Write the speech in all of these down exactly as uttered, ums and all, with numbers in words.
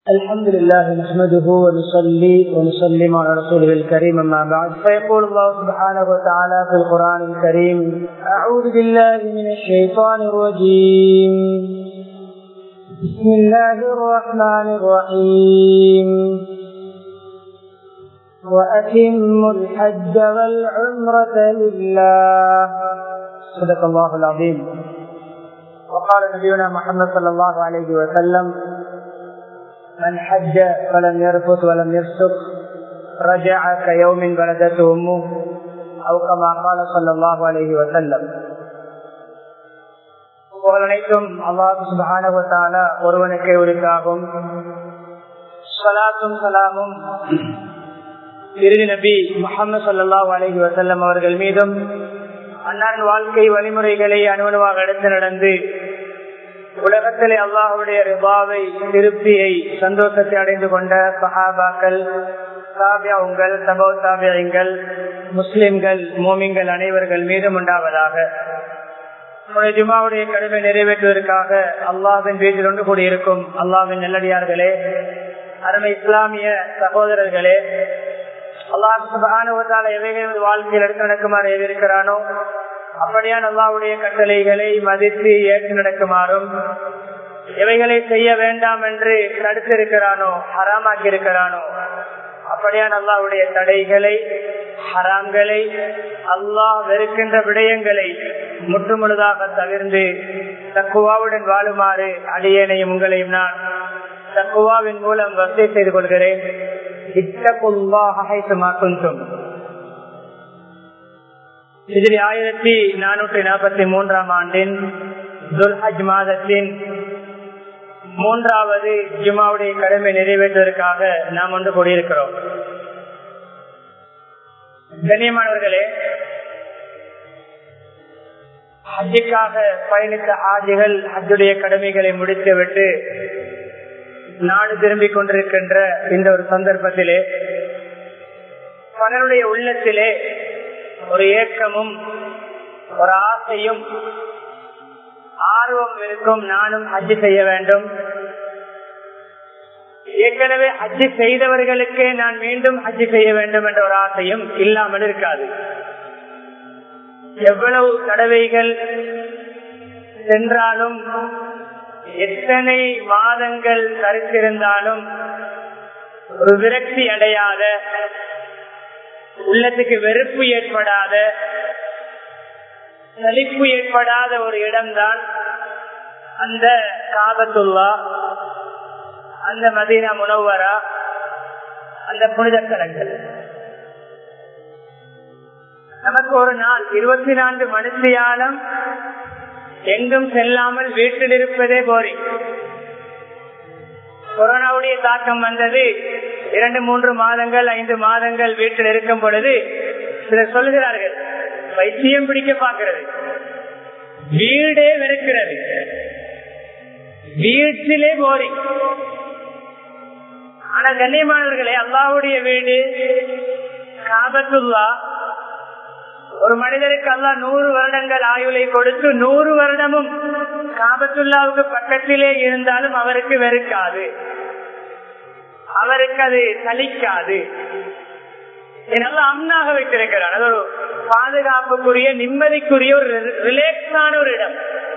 الحمد لله نحمده ونصلي ونسلم على رسوله الكريم أما بعد فيقول الله سبحانه وتعالى في القرآن الكريم أعوذ بالله من الشيطان الرجيم بسم الله الرحمن الرحيم وأتموا الحج والعمرة لله صدق الله العظيم. وقال نبينا محمد صلى الله عليه وسلم من حج فلم يرفث ولم يفسق رجع كيوم ولدته امه او كما قال صلى الله عليه وسلم. அனைத்தும் அல்லாஹ் சுப்ஹானஹு வ தஆலா ஒருவனுக்கே உரித்தாகும். ஸலாத்தும் ஸலாமும் இறுதி நபி முஹம்மது ஸல்லல்லாஹு அலைஹி வஸல்லம் அவர்கள் மீதும் அன்னாரின் வாழ்க்கை வழிமுறைகளை அனுமதியாக எடுத்து நடந்து உலகத்திலே அல்லாஹ்வுடைய ரிபாவை, திருப்தியை, சந்தோஷத்தை அடைந்து கொண்ட சஹாபாக்கள், தாபியீன்கள், தபௌ தாபியீன்கள், முஸ்லிம்கள், மோமின்கள் அனைவர்கள் மீதும் உண்டாவதாக. ஜுமாவுடைய கடமை நிறைவேற்றுவதற்காக அல்லாஹ்வின் வீட்டில் ஒன்று கூடியிருக்கும் அல்லாஹ்வின் நல்லடியார்களே, அருமை இஸ்லாமிய சகோதரர்களே, அல்லாஹ் சுப்ஹானஹு வ தஆலா எவைகள் வாழ்க்கையில் எடுத்து நடக்குமாறு எதிர்க்கிறானோ அப்படியான அல்லாஹ்வுடைய கட்டளைகளை மதித்து ஏற்று நடக்குமாறும், எவைகளை செய்ய வேண்டாம் என்று தடுத்திருக்கிறானோ, ஹராமாக்கி இருக்கிறானோ அப்படியான அல்லாஹ்வுடைய தடைகளை, ஹராம்களை, அல்லாஹ் வெறுக்கின்ற விடயங்களை முற்றுமுழுதாக தவிர்ந்து தக்குவாவுடன் வாழுமாறு அடியேனையும் உங்களையும் நான் தக்குவாவின் மூலம் வசதி செய்து கொள்கிறேன். இத்தகுல்லாஹ ஹைசுமா குன்தும். ஹிஜ்ரி ஆயிரத்தி நானூற்றி நாற்பத்தி மூன்றாம் ஆண்டின் துல்ஹஜ் மாதத்தின் மூன்றாவது ஜுமாவுடைய கடமை நிறைவேற்றுவதற்காக நாம் ஒன்று கூடியிருக்கிறோம். கண்ணியமானவர்களே, ஹஜ்ஜுக்காக பயணித்த ஹாஜிகள் ஹஜ்ஜுடைய கடமைகளை முடித்துவிட்டு நாடு திரும்பிக் கொண்டிருக்கின்ற இந்த ஒரு சந்தர்ப்பத்திலே பலருடைய உள்ளத்திலே ஒரு ஏக்கமும் ஒரு ஆசையும் ஆர்வம் இருக்கும். நானும் ஹஜ்ஜு செய்ய வேண்டும், ஏற்கனவே ஹஜ்ஜு செய்தவர்களுக்கே நான் மீண்டும் ஹஜ்ஜு செய்ய வேண்டும் என்ற ஒரு ஆசையும் இல்லாமல் இருக்காது. எவ்வளவு தடவைகள் சென்றாலும், எத்தனை மாதங்கள் தரித்திருந்தாலும் ஒரு விரக்தி அடையாத, உள்ளத்துக்கு வெறுப்பு ஏற்படாத, சலிப்பு ஏற்படாத ஒரு இடம்தான் அந்த காபத்துல்லா, அந்த மதீனா முனவ்வரா, அந்த புனித தலங்கள். நமக்கு ஒரு நாள் இருபத்தி நான்கு மணித்தியாலம் எங்கும் செல்லாமல் வீட்டில் இருப்பதே போரிங். கொரோனாவுடைய தாக்கம் வந்தது. இரண்டு மூன்று மாதங்கள் ஐந்து மாதங்கள் வீட்டில் இருக்கும் பொழுது சிலர் சொல்லுகிறார்கள், வைத்தியம் பிடிக்க பார்க்கிறது, வீடே வெறுக்கிறது, வீட்டிலே போரிங். ஆனா கண்ணியமானவர்களே, அல்லாஹ்வுடைய வீடு காபத்துல்லா, ஒரு மனிதருக்கு அல்லாஹ் நூறு வருடங்கள் ஆயுளை கொடுத்து நூறு வருடமும் காபத்துல்லாவுக்கு பக்கத்திலே இருந்தாலும் அவருக்கு வெறுக்காது, அவருக்கு அது சலிக்காது. நல்லா அம்னாக வைத்திருக்கிறார். அது ஒரு பாதுகாப்புக்குரிய, நிம்மதிக்குரிய ஒரு ரிலாக்ஸான ஒரு இடம்.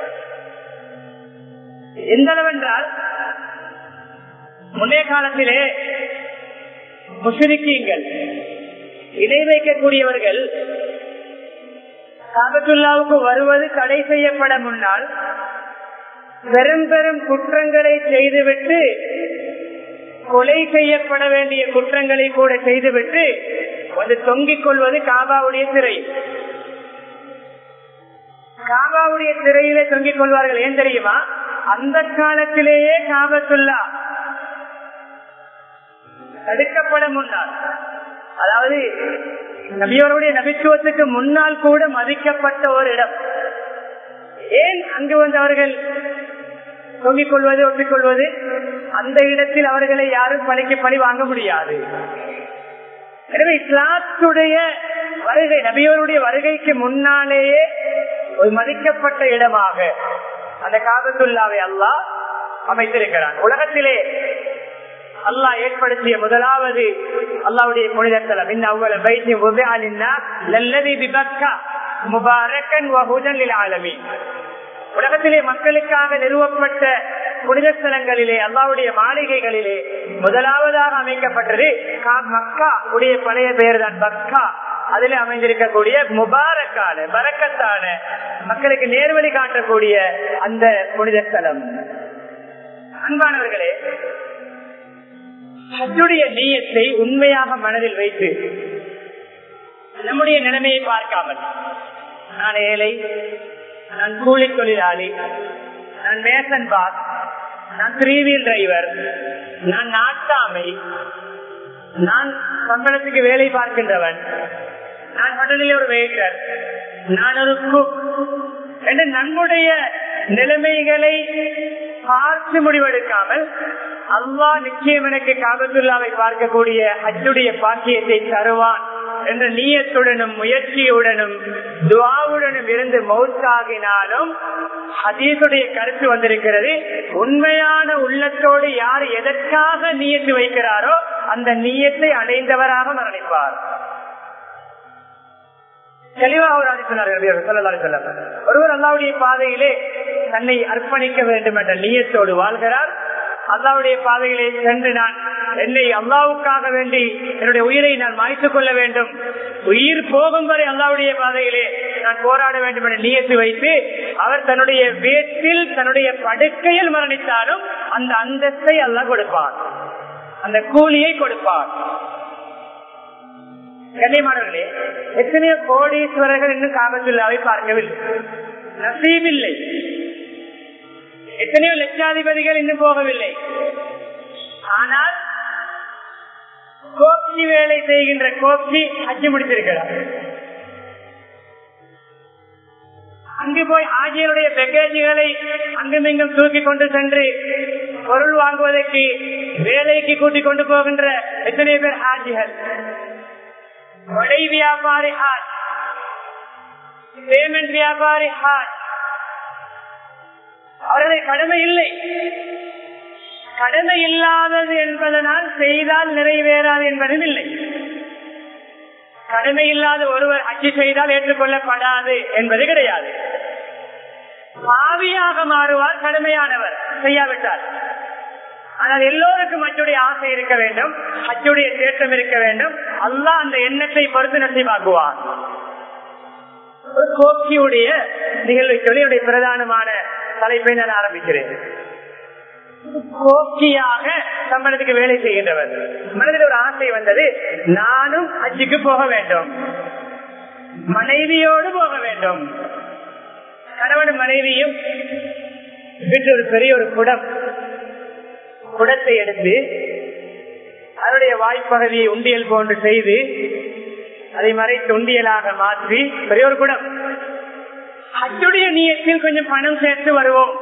எந்த அளவென்றால், முன்னைய காலத்திலே முஷ்ரிக்கீன்கள், இணை வைக்கக்கூடியவர்கள் காபத்துல்லாவுக்கு வருவது தடை செய்யப்பட முன்னால் பெரும் பெரும் குற்றங்களை செய்துவிட்டு, கொலை செய்யப்பட வேண்டிய குற்றங்களை கூட செய்துவிட்டு வந்து தொங்கிக் கொள்வது காபாவுடைய திரை. காபாவுடைய திரையிலே தொங்கிக் கொள்வார்கள். ஏன் தெரியுமா? அந்த காலத்திலேயே காபத்துல்லா தடுக்கப்பட முன்னால், அதாவது நபியோருடைய நபித்துவத்துக்கு முன்னால் கூட மதிக்கப்பட்ட ஒரு இடம். ஏன் அங்கு வந்து அவர்கள் தொங்கிக் கொள்வது, ஒட்டிக்கொள்வது? அந்த இடத்தில் அவர்களை யாரும் பழிக்கு பழி வாங்க முடியாது. எனவே இஸ்லாத்துடைய வருகை, நபியோருடைய வருகைக்கு முன்னாலேயே ஒரு மதிக்கப்பட்ட இடமாக அந்த காபத்துல்லாவை அல்லாஹ் அமைத்திருக்கிறான். உலகத்திலே அல்லாஹ் ஏற்படுத்திய முதலாவது அல்லாஹ்வுடைய புனித தலம். இன்ன அவ்வள பைத்தி உதிஅ லின்னாஸ் லல்லதி பிபக்கா முபாரக்கன் வ ஹுதன் லில் ஆலமீன். உலகத்திலே மக்களுக்காக நிறுவப்பட்ட புனித ஸ்தலங்களிலே அல்லாஹ்வுடைய மாளிகைகளிலே முதலாவதாக அமைக்கப்பட்டது மக்கா. உடைய பழைய பெயர் தான் பக்கா. அதிலே அமைந்திருக்கக்கூடிய முபாரக்கான பரக்கத்தான மக்களுக்கு நேர்வழி காட்டக்கூடிய அந்த புனித ஸ்தலம். அன்பானவர்களே, ஹஜ்ஜுடைய நியத்தை உண்மையாக மனதில் வைத்து நம்முடைய நிலைமையை பார்க்காமல், நான் ஏழை, நான் கூலி தொழிலாளி, நான் மேசன் பாஸ், நான் த்ரீ வீல் டிரைவர், நான் நாட்டாமை, நான் சம்பளத்துக்கு வேலை பார்க்கின்றவன், நான் ஹோட்டலில் ஒரு வெயிட்டர், நான் ஒரு குக் என்று நம்முடைய நிலைமைகளை பார்த்து முடிவெடுக்காமல் அல்லாஹ் நிச்சயம் எனக்கு காபத்துல்லாவை பார்க்கக்கூடிய ஹஜ்ஜுடைய பாக்கியத்தை தருவான் என்ற நியத்துடனும் முயற்சியுடனும் துஆவுடனும் இருந்து மௌத்தாகினாலும் ஹதீஸுடைய கருத்து வந்திருக்கிறது, உண்மையான உள்ளத்தோடு யார் எதற்காக நியத்து வைக்கிறாரோ அந்த நியத்தை அடைந்தவராக மரணிப்பார். தெளிவாக ஒரு ஆதி சொன்னார்கள், ஒருவர் அல்லாஹ்வுடைய பாதையிலே தன்னை அர்ப்பணிக்க வேண்டும் என்ற நியத்தோடு வாழ்கிறார். அல்லாஹ்வுடைய பாதையிலே சென்று நான் என்னை அல்லாஹ்வுக்காக வேண்டி என்னுடைய உயிரை நான் மாய்த்துக் கொள்ள வேண்டும், உயிர் போகும் வரை அல்லாஹ்வுடைய பாதையிலே நான் போராட வேண்டும் என்ற நியத்து வைத்து அவர் தன்னுடைய வீட்டில் தன்னுடைய படுக்கையில் மரணித்தாலும் அந்த அந்தஸ்தை அல்லாஹ் கொடுப்பார், அந்த கூலியை கொடுப்பார். கண்ணியமானவர்களே, எத்தனையோ கோடீஸ்வரர்கள் இன்னும் காபத்துல்லாவை பார்க்கவில்லை, நசீபில்லை. எத்தனையோ லட்சாதிபதிகள் இன்னும் போகவில்லை. ஆனால் கோப்சி வேலை செய்கின்ற கோப்சி ஹஜ் முடித்திருக்கிறார். அங்கு போய் ஆஜியருடைய பேக்கேஜுகளை அங்கும் இங்கும் தூக்கி கொண்டு சென்று பொருள் வாங்குவதற்கு வேலைக்கு கூட்டிக் கொண்டு போகின்ற எத்தனை பேர் ஹாஜிகள், கொடை வியாபாரி ஹாஜ், பேமெண்ட் வியாபாரி ஹாஜ். அவர்களை கடமை இல்லை. கடமை இல்லாதது என்பதனால் செய்தால் நிறைவேறாது என்பதும் இல்லை. கடமை இல்லாத ஒருவர் ஹஜ் செய்தால் ஏற்றுக்கொள்ளப்படாது என்பது கிடையாது. பாவியாக மாறுவார் கடமையானவர் செய்யாவிட்டார். ஆனால் எல்லோருக்கும் ஹஜ்ஜுடைய ஆசை இருக்க வேண்டும், ஹஜ்ஜுடைய தேட்டம் இருக்க வேண்டும். அல்லாஹ் அந்த எண்ணத்தை பொறுத்து நசீபாக்குவார். கோப்சியுடைய நிகழ்வை சொல்லி பிரதானமான தலைப்பை நான் ஆரம்பிக்கிறேன். கோப்சியாக சம்பளத்துக்கு வேலை செய்கின்றவர் மனதில் ஒரு ஆசை வந்தது, நானும் ஹஜ்ஜுக்கு போக வேண்டும், மனைவியோடு போக வேண்டும். கணவன் மனைவியும் வீட்டில் ஒரு பெரிய ஒரு குடம் குடத்தை எடுத்து அதனுடைய வாய்ப்பகுதியை உண்டியல் போன்று செய்து அதை மறைத்து உண்டியலாக மாற்றி பெரிய ஒரு குடம். ஹஜ்ஜுடைய நியத்தில் கொஞ்சம் பணம் சேர்த்து வருவோம்,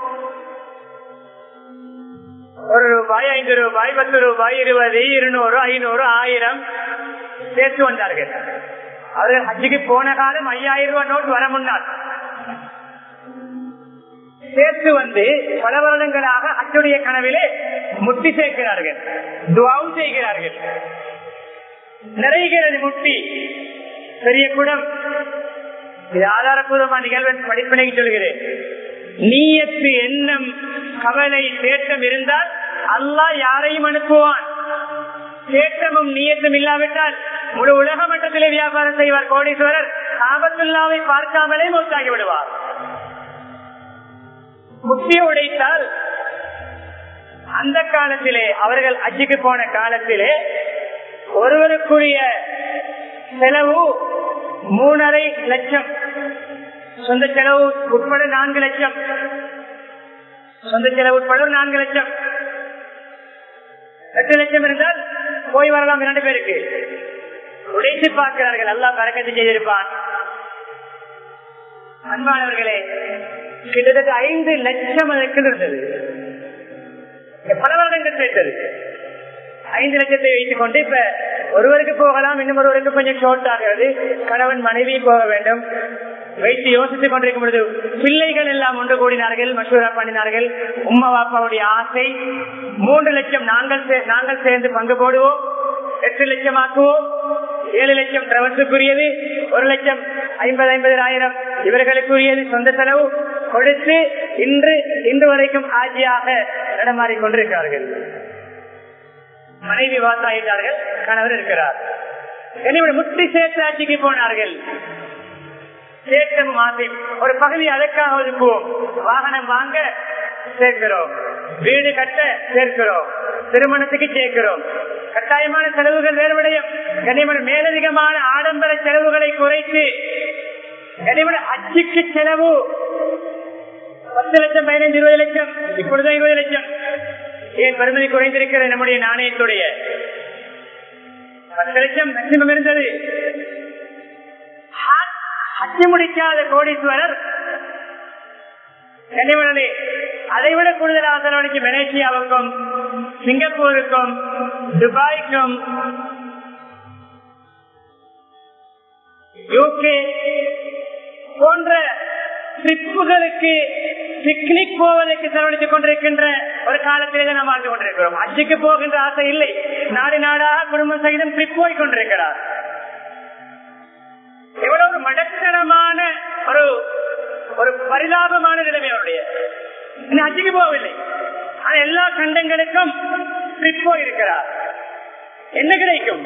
ஒரு ரூபாய், ஐந்து ரூபாய், பத்து ரூபாய், இருபது, இருநூறு, ஐநூறு, ஆயிரம் சேர்த்து வந்தார்கள். அவர்கள் ஹஜ்ஜுக்கு போன காலம் ஐயாயிரம் ரூபாய் நோட் வர முன்னால் சேர்த்து வந்து பல வருடங்களாக ஹஜ்ஜுடைய கனவிலே முட்டி சேர்க்கிறார்கள், துஆவும் செய்கிறார்கள். நிறைகிறது முட்டி, பெரிய குடம். இது ஆதாரபூர்வமான நிகழ்வை படிப்பினை சொல்கிறேன். நீயத்து, எண்ணம், கவலை, தேட்டம் இருந்தால் அல்லாஹ் யாரையும் அனுப்புவான். தேட்டமும் நீயத்தும் இல்லாவிட்டால் முழு உலக மட்டத்திலே வியாபாரம் செய்வார் கோடீஸ்வரர், காபத்துல்லாவை பார்க்காமலே மௌத்தாகி விடுவார். முட்டியை உடைத்தால் அந்த காலத்திலே அவர்கள் ஹஜ்ஜுக்கு போன காலத்திலே ஒருவருக்குரிய செலவு மூணரை லட்சம், சொந்த செலவு உட்பட நான்கு லட்சம், சொந்த செலவு உட்பட நான்கு லட்சம், எட்டு லட்சம் இருந்தால் போய் வரலாம் இரண்டு பேருக்கு. உடைத்து பார்க்கிறார்கள், அல்லாஹ் பரக்கத்து செய்திருப்பான். அன்பானவர்களே, கிட்டத்தட்ட ஐந்து லட்சம் அதற்கு இருந்தது. பல வருடங்கள் சேர்த்தது. ஐந்து லட்சத்தை வைத்துக் கொண்டு இப்ப ஒருவருக்கு போகலாம், இன்னும் ஒருவருக்கு கொஞ்சம் ஷோர்ட் ஆகிறது. கணவன் மனைவி போக வேண்டும், வைத்து யோசித்துக் கொண்டிருக்கும் பொழுது பிள்ளைகள் எல்லாம் ஒன்று கூடினார்கள், மசூரா பண்ணினார்கள். உம்மா பாப்பாவுடைய ஆசை மூன்று லட்சம் நாங்கள் நாங்கள் சேர்ந்து பங்கு போடுவோம், எட்டு லட்சம் ஆக்குவோம், ஏழு லட்சம் டிராவல்ஸுக்குரியது, ஒரு லட்சம் ஐம்பது ஐம்பதாயிரம் இவர்களுக்குரியது சொந்த செலவு கொடுத்து இன்று இன்று வரைக்கும் ஆட்சியாக நடமாறிக் கொண்டிருக்கிறார்கள். மனைவி வாசாயிட்டார்கள், கணவர் இருக்கிறார். முட்டி சேர்த்து ஆட்சிக்கு போனார்கள். சேர்க்கமும் ஆசை ஒரு பகுதி அதற்காக ஒதுக்குவோம். வாகனம் வாங்க சேர்க்கிறோம், வீடு கட்ட சேர்க்கிறோம், திருமணத்துக்கு சேர்க்கிறோம். கட்டாயமான செலவுகள் வேறுபடையும் கனிமன் மேலதிகமான ஆடம்பர செலவுகளை குறைத்து கனிமன் அச்சுக்கு செலவு பத்து லட்சம் பதினைந்து இருபது லட்சம் இப்பொழுது இருபது லட்சம் ஏன் பெருமதி குறைந்திருக்கிறது? நம்முடைய நாணயத்துடைய பத்து லட்சம் மேக்சிமம் இருந்தது. அச்சு முடிக்காத கோடீஸ்வரர் கனிமனே அதைவிட கூடுதலாக செலவழிக்கு மலேசியாவுக்கும் சிங்கப்பூருக்கும் துபாய்க்கும் யூகே போன்ற ட்ரிப்புகளுக்கு பிக்னிக் போவதற்கு செலவழித்துக் கொண்டிருக்கின்ற ஒரு காலத்திலே நாம் வாழ்ந்து கொண்டிருக்கிறோம். அச்சுக்கு போகின்ற ஆசை இல்லை, நாடு நாடாக குடும்ப சகிதம் ட்ரிப் போய் கொண்டிருக்கிறார். எவ்வளவு மடத்தனமான ஒரு ஒரு பரிதாபமான நிலைமை அவருடைய. அச்சுக்கு போகவில்லை, ஆனா எல்லா கண்டங்களுக்கும் ட்ரிப் போயிருக்கிறார். என்ன கிடைக்கும்?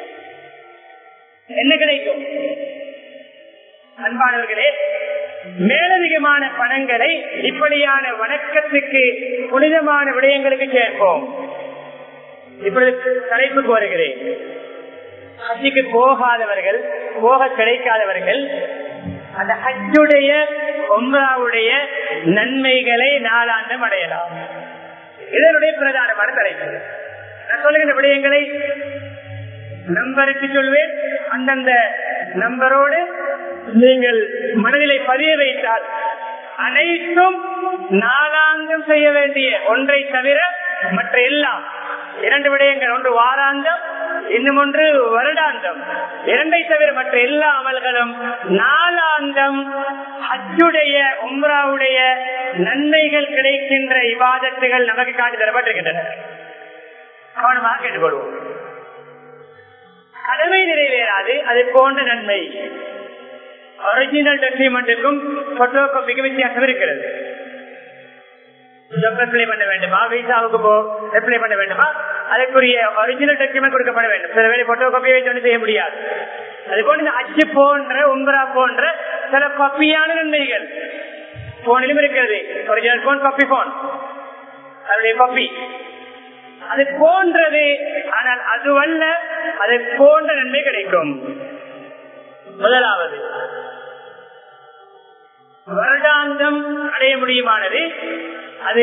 என்ன கிடைக்கும்? அன்பானவர்களே, மேலதிகமான பணங்களை இப்படியான வணக்கத்துக்கு புனிதமான விடயங்களுக்கு சேர்ப்போம். இப்பொழுது தலைப்புக்கு வருகிறேன். ஹஜ்ஜுக்கு போகாதவர்கள், போக கிடைக்காதவர்கள் அந்த ஹஜ்ஜுடைய உம்ராவுடைய நன்மைகளை நாளாந்தம் அடையலாம். இதனுடைய பிரதானமான தலைப்பு. நான் சொல்லுகின்ற விடயங்களை நம்பருக்கு சொல்வேன். அந்தந்த நம்பரோடு நீங்கள் மனதிலே பதிய வைத்தால் அனைத்தும் நாளாந்தம் செய்ய வேண்டிய ஒன்றை தவிர மற்ற எல்லாம் இரண்டு விடயங்கள், ஒன்று வாராந்தம், இன்னும் ஒன்று வருடாந்தம். இரண்டை தவிர மற்ற எல்லா அமல்களும் நாளாந்தம் ஹஜ்ஜுடைய உம்ராவுடைய நன்மைகள் கிடைக்கின்ற இபாதத்துகள் நமக்கு காட்டி தரப்பட்டிருக்கின்றன. கவனமாக கேட்டுக்கொள்வோம். கடமை நிறைவேறாது, அது போன்ற நன்மை. ஒரிஜினல் டாக்குமெண்ட்டுக்கும் போட்டோ காப்பிக்கும் வித்தியாசம் இருக்கிறது. அப்ளை பண்ண வேண்டுமா, விசாவுக்கு போ அப்ளை பண்ண வேண்டுமா, அதற்குரிய ஒரிஜினல் டாக்குமெண்ட் கொடுக்கப்பட வேண்டும். சில வேலை போட்டோ காப்பியை வச்சு செய்ய முடியாது. அது போன்ற அச்சு போன்ற உம்ரா போன்ற சில காப்பியான நன்மைகள் போனிலும் இருக்கிறது. ஒரிஜினல் போன், காப்பி போன், அதனுடைய காப்பி அது போன்றது. ஆனால் அதுவல்ல, அதை போன்ற நன்மை கிடைக்கும். முதலாவது, வருடாந்தம் அடைய முடியுமானது. அது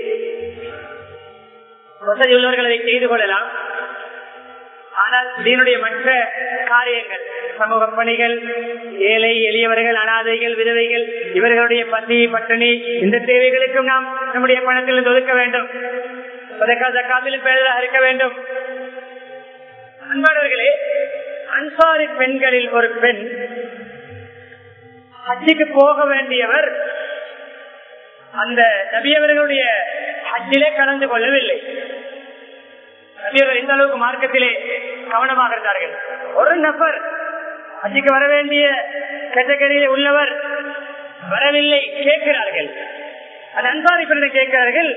வசதி உள்ளவர்கள் அதை செய்து கொள்ளலாம். ஆனால் இதனுடைய மற்ற காரியங்கள், சமூக பணிகள், ஏழை எளியவர்கள், அனாதைகள், விதவைகள், இவர்களுடைய பசி பட்டினி, இந்த தேவைகளுக்கும் நாம் நம்முடைய பணத்தில் ஒதுக்க வேண்டும். பேராக இருக்க வேண்டும். அன்பானவர்களே, அன்சாரி பெண்களில் ஒரு பெண் ஹஜ்ஜுக்கு போக வேண்டியவர் அந்த நபியவர்களுடைய ஹஜ்ஜிலே கலந்து கொள்ளவில்லை. நபியவர்கள் இந்த அளவுக்கு மார்க்கத்திலே கவனமாக இருந்தார்கள். ஒரு நபர் ஹஜ்ஜுக்கு வர வேண்டிய கேட்டகரியிலே உள்ளவர் வரவில்லை, கேட்கிறார்கள். அந்த அன்சாரி பெண்ணை கேட்கிறார்கள்,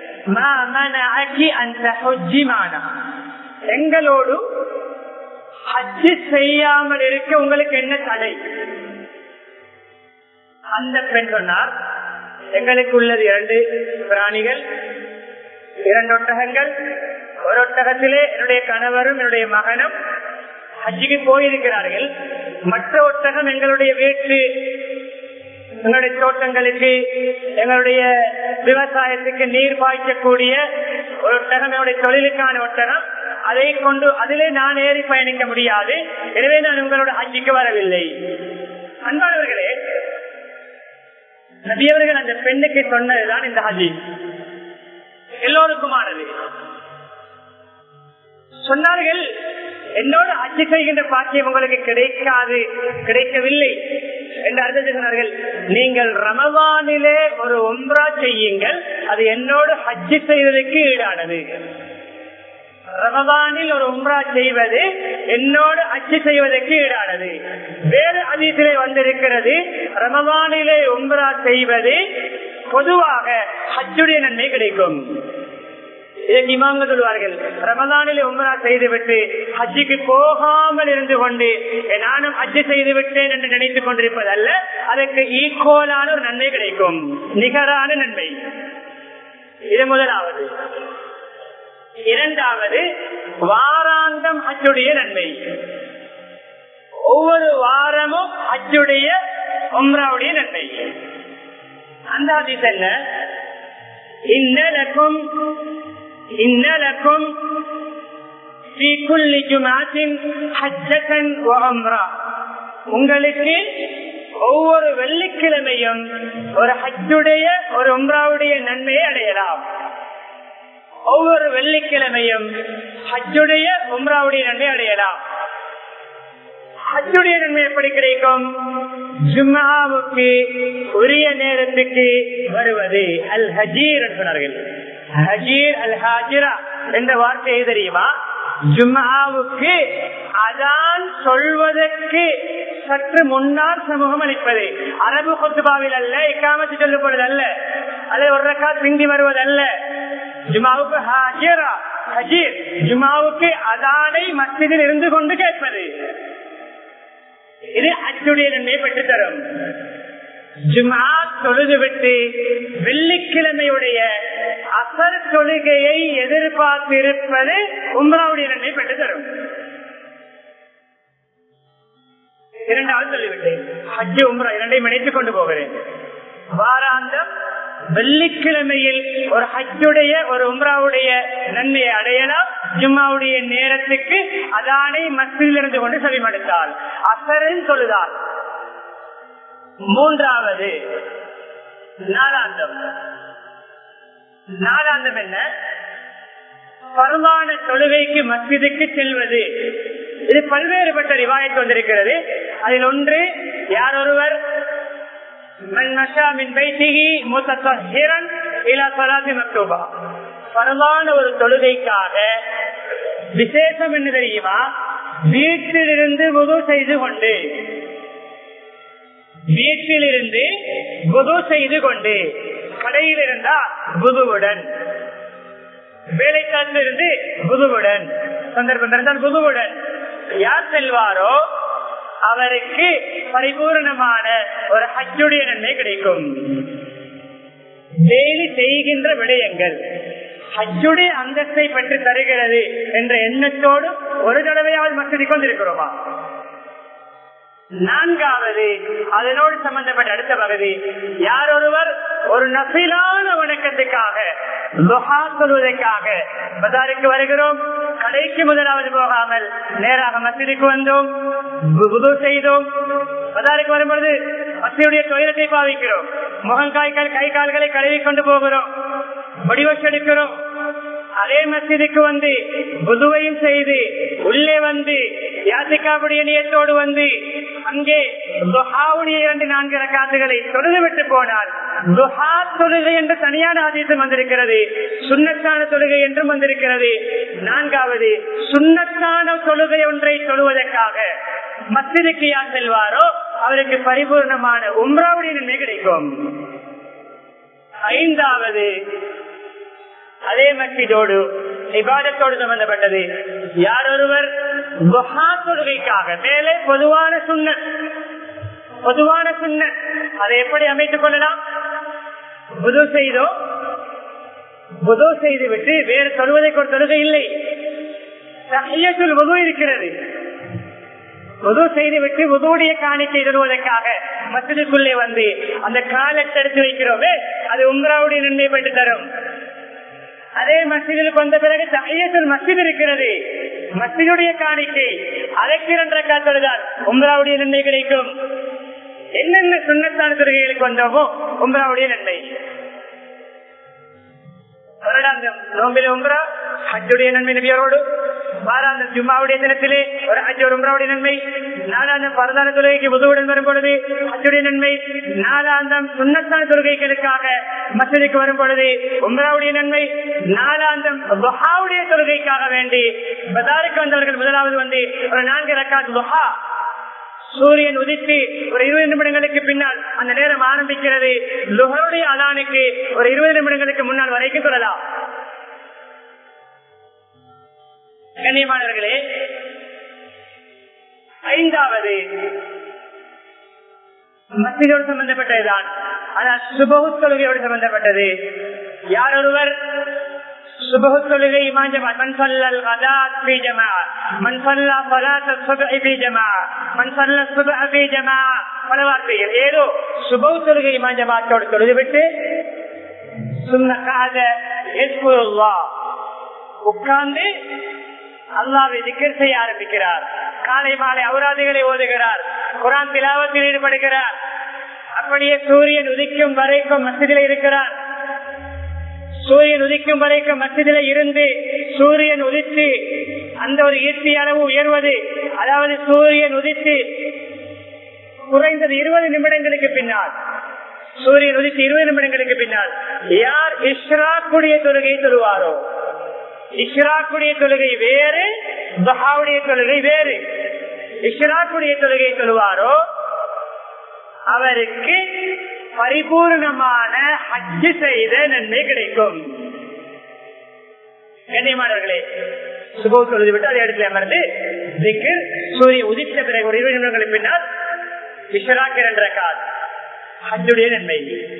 எங்களோடு ஹஜ்ஜு செய்யாமல் இருக்க உங்களுக்கு என்ன தடை? அந்த பெண் சொன்னார், எங்களுக்கு உள்ளது இரண்டு பிராணிகள், இரண்டு ஒட்டகங்கள். ஒரு ஒட்டகத்திலே என்னுடைய கணவரும் என்னுடைய மகனும் ஹஜ்ஜுக்கு போயிருக்கிறார்கள். மற்ற ஒட்டகம் எங்களுடைய வீட்டு, எங்களுடைய தோட்டங்களுக்கு, எங்களுடைய விவசாயத்துக்கு நீர் பாய்ச்சக்கூடிய ஒரு ஒட்டகம், என்னுடைய தொழிலுக்கான ஒட்டகம். அதை கொண்டு அதிலே நான் ஏறி பயணிக்க முடியாது. எனவே நான் உங்களோட ஹஜ்ஜுக்கு வரவில்லை. அன்பானவர்களே, நபியவர்கள் அந்த பெண்ணுக்கு சொன்னதுதான் இந்த ஹதீஸ், எல்லோருக்குமானது. சொன்னார்கள், என்னோட ஹஜ் செய்கின்ற பாக்கியம் உங்களுக்கு கிடைக்காது, கிடைக்கவில்லை. என்று அர்த்தம் சொன்னார்கள். நீங்கள் ரமதானிலே ஒரு உம்ரா செய்யுங்கள், அது என்னோடு ஹஜ்ஜி செய்வதற்கு ஈடானது. ரமதானில் ஒரு உம்ரா செய்வது என்னோடு ஹஜ்ஜி செய்வதற்கு ஈடானது. வேறு ஹதீஸிலே வந்திருக்கிறது, ரமதானிலே உம்ரா செய்வது பொதுவாக ஹஜ்ஜுடைய நன்மை கிடைக்கும். இதற்கு இமாம்கள் சொல்வார்கள், ரமதானிலே உம்ரா செய்துவிட்டு ஹஜ்ஜுக்கு போகாமல் இருந்து கொண்டு நானும் ஹஜ்ஜு செய்து விட்டேன் என்று நினைத்துக் கொண்டிருப்பதல்ல, அதற்கு ஈக்குவலான ஒரு நன்மை கிடைக்கும், நிகரான நன்மை. இது முதலாவது. இரண்டாவது, வாராந்தம் ஹஜ்ஜுடைய நன்மை. ஒவ்வொரு வாரமும் ஹஜ்ஜுடைய உம்ராவுடைய நன்மை. அந்த ஹதீஸ் என்ன? இன்னலக்கும் இன்னலக்கும் ஃபீ குல்லி ஜும்ஆத்தின் ஹஜ்ஜத்தன் வ உம்ரா. உங்களுக்கு ஒவ்வொரு வெள்ளிக்கிழமையும் ஒரு ஹஜ்ஜுடைய ஒரு உம்ராவுடைய நன்மையை அடையலாம். ஒவ்வொரு வெள்ளிக்கிழமையும் ஹஜ்ஜுடைய உம்ராவுடைய நன்மை அடையலாம். ஹஜ்ஜுடைய நன்மை எப்படி கிடைக்கும்? ஜும்ஆவுக்கு உரிய நேரத்துக்கு வருவது. அல் ஹஜீர் சொன்னார்கள். ஹஜீர் அல் ஹாஜிரா என்ற வார்த்தை தெரியுமா? ஜும்ஆவுக்கு அதான் சொல்வதற்கு சற்று முன்னால் சமூகம் அளிப்பது. அரபு குத்பாவில் அல்ல, இக்காமத்து சொல்லப்படுவது அல்ல, அல்லது ஒரு ரக்காத் பிந்தி வருவதல்ல. ஜும்ஆவுக்கு ஹாஜிரா, ஹஜீர், ஜும்ஆவுக்கு அதானை மஸ்ஜிதில் இருந்து கொண்டு கேட்பது. இது ஹஜ்ஜுடைய நன்மை பெற்று தரும். ஜும்ஆ தொழுது விட்டு வெள்ளிக்கிழமையுடைய அசர் தொழுகையை எதிர்பார்த்திருப்பது உம்ராவுடைய நன்மை பெற்று தரும். இரண்டாவது சொல்லிவிட்டேன், ஹஜ்ஜு உம்ரா இரண்டையும் இணைத்துக் கொண்டு போகிறேன். வாராந்தம் வெள்ளிக்கிழமையில் ஒரு ஹஜ்ஜுடைய ஒரு உம்ராவுடைய நன்மையை அடையலாம். ஜும்மாவுடைய நேரத்துக்கு அதானை மஸ்ஜிதில் இருந்து கொண்டு செவிமடுத்தால், அசரின் சொல்லுதால். மூன்றாவது நாளாந்தம். நாளாந்தம் என்ன? பரவான தொழுகைக்கு மஸ்ஜிதுக்கு செல்வது. இது பல்வேறுபட்ட ரிவாயத் வந்திருக்கிறது. அதில் ஒன்று, யார் ஒருவர் பரவான ஒரு தொழுகைக்காக விசேஷம் என்ன தெரியுமா? வீட்டிலிருந்து வுது செய்து கொண்டு வீட்டிலிருந்து வுது செய்து கொண்டு கடையில் இருந்தா வுதுவுடன், வேலைக்காட்டிலிருந்து வுதுவுடன், சந்தர்ப்பம் இருந்தால் வுதுவுடன் யார் செல்வாரோ அவருக்கு பரிபூர்ணமான ஒரு ஹஜ்ஜுடைய நன்மை கிடைக்கும். டெய்லி செய்கின்ற விடயங்கள் ஹஜ்ஜுடைய அந்தஸ்தை பெற்று தருகிறது என்ற எண்ணத்தோடு ஒரு தடவையாவது மசூதி கொண்டிருக்கிறோமா? நான்காவது, அதனோடு சம்பந்தப்பட்ட அடுத்த பகுதி, யார் ஒருவர் ஒரு நஃபிலான வணக்கத்துக்காக துஹா சொல்வதற்காக பஜாருக்கு வருகிறோம், கடைக்கு முதலாவது போகாமல் நேராக மஸ்ஜிதுக்கு வந்தோம், வுது செய்தோம், பஜாருக்கு வரும்பொழுது மஸ்ஜிதுடைய தொழிலத்தை பாவிக்கிறோம், முகங்காய்கள் கை கால்களை கழுவி கொண்டு போகிறோம், வடிவச்சு எடுக்கிறோம், அதே மஸ்ஜிதுக்கு வந்து வுதுவையும் செய்து உள்ளே வந்து யாத்திகாவுடைய நியத்தோடு வந்து அங்கே துஹாவுடைய இரண்டு நான்கு ரக்காத்துகளை தொழுது விட்டு போனால், துஹா தொழுகை என்று தனியான ஹதீஸும் வந்திருக்கிறது, சுன்னத்தான தொழுகை என்றும் வந்திருக்கிறது. நான்காவது, சுன்னத்தான தொழுகை ஒன்றை தொழுவதற்காக மஸ்ஜிதுக்கு யார் செல்வாரோ அவருக்கு பரிபூர்ணமான உம்ராவுடைய நன்மை கிடைக்கும். ஐந்தாவது, அதே மஸ்ஜிதோடு இபாதத்தோடு சம்பந்தப்பட்டது, யார் ஒருவர் துஹா தொழுகைக்காக, மேலே பொதுவான சுன்னத் பொதுவான சுன்னத் அதை எப்படி அமைத்துக் கொள்ளலாம்? வுது செய்தோ வுது செய்து விட்டு வேறு தொழுவதற்கு ஒரு தொழுகை இல்லை, தஹிய்யத்துல் வுது இருக்கிறது. வுது செய்து விட்டு வுதுவுடைய காணிக்கை தொழுவதற்காக மஸ்ஜிதுக்குள்ளே வந்து அந்த காலத்தை எடுத்து வைக்கிறோமே, அது உம்ராவுடைய நன்மை பெற்று தரும். அதே மஸ்ஜிதில் வந்த பிறகு தஹிய்யத்துல் மஸ்ஜித் இருக்கிறது, மஸ்ஜிதுடைய காணிக்கை, அதற்கு இரண்டு ரக்காத் தொழுதால் உம்ராவுடைய நன்மை கிடைக்கும். என்னென்ன சுன்னத்தான தொழுகைகளுக்கு வந்தோமோ உம்ராவுடைய நன்மை. வருடாந்தம் நோம்பில உம்ரா, ஹஜ்ஜுடைய நன்மை நபியோடு, வாராந்த ஜும்மாவுடைய தினத்திலே ஒரு ஹஜ் ஒரு உம்ராவுடைய நன்மை, நாலாந்தம் பரதான தொழுகைக்கு உதவுடன் வரும் பொழுது ஹஜ்ஜுடைய நன்மை, நாலாந்தம் சுன்னத்தான தொழுகைகளுக்காக மஸ்ஜிதுக்கு வரும் பொழுது உம்ராவுடைய நன்மை, நாலாந்தம் துஹாவுடைய தொழுகைக்காக வேண்டி பஜாருக்கு வந்தவர்கள் முதலாவது வந்து ஒரு நான்கு ரக்காத் துஹா, சூரியன் உதித்து ஒரு இருபது நிமிடங்களுக்கு பின்னால் அந்த நேரம் ஆரம்பிக்கிறது, லுஹருடைய அதானுக்கு ஒரு இருபது நிமிடங்களுக்கு முன்னால் வரைக்கும் சொல்லலாம். கண்ணியமானவர்களே, ஐந்தாவது மஸ்ஜிதோடு சம்பந்தப்பட்டதுதான், ஆனால் சுபஹு தொழுகையோடு சம்பந்தப்பட்டது. யார் ஒருவர் சுபஹு தொழுகை இமாம் ஜமாஅத், மன் ஸல்லல் கதாத் ஃபீ ஜமாஅத், மன் ஸல்லா ஸலாத்த ஸுப்ஹி ஃபீ ஜமாஅத், மன் ஸல்லா ஸுப்ஹ ஃபீ ஜமாஅத், பல வார்த்தைகள். ஏதோ சுபஹு தொழுகை இமாம் ஜமாஅத்தோடு தொழுதுவிட்டு சும்ம கஅத யஸ்குருல்லாஹ், உட்கார்ந்து அல்லாஹ்வை திக்ர் செய்ய ஆரம்பிக்கிறார். காலை மாலை அவுராதுகளை ஓதுகிறார், குர்ஆன் திலாவத்தில் ஈடுபடுகிறார். அப்படியே சூரியன் உதிக்கும் வரைக்கும் மஸ்ஜிதில் இருக்கிறார். சூரியன் உதிக்கும் வரைக்கும் மஸ்ஜிதில் இருந்து சூரியன் உதித்து அந்த ஒரு ஈர்த்தி அளவு உயர்வது, அதாவது சூரியன் உதித்து குறைந்தது இருபது நிமிடங்களுக்கு பின்னால், சூரியன் உதித்து இருபது நிமிடங்களுக்கு பின்னால் யார் இஷ்ராக்குடைய தொழுகை தொழுவாரோ, இஷ்ராக்குடைய தொழுகை வேறு, துஹாவுடைய தொழுகை வேறு. இஷ்ராக்குடைய தொழுகை தொழுவாரோ அவருக்கு பரிபூர்ணமான ஹஜ் செய்த நன்மை கிடைக்கும். கண்ணியமானவர்களே, சுபஹ் தொழுது விட்டு அதே இடத்துல அமர்ந்து திக்ர், சூரியன் உதித்த பிறகு ஒரு இருபது நிமிடங்களுக்கு பின்னால் இஷ்ராக் என்ற கால் ஹஜ்ஜுடைய நன்மை.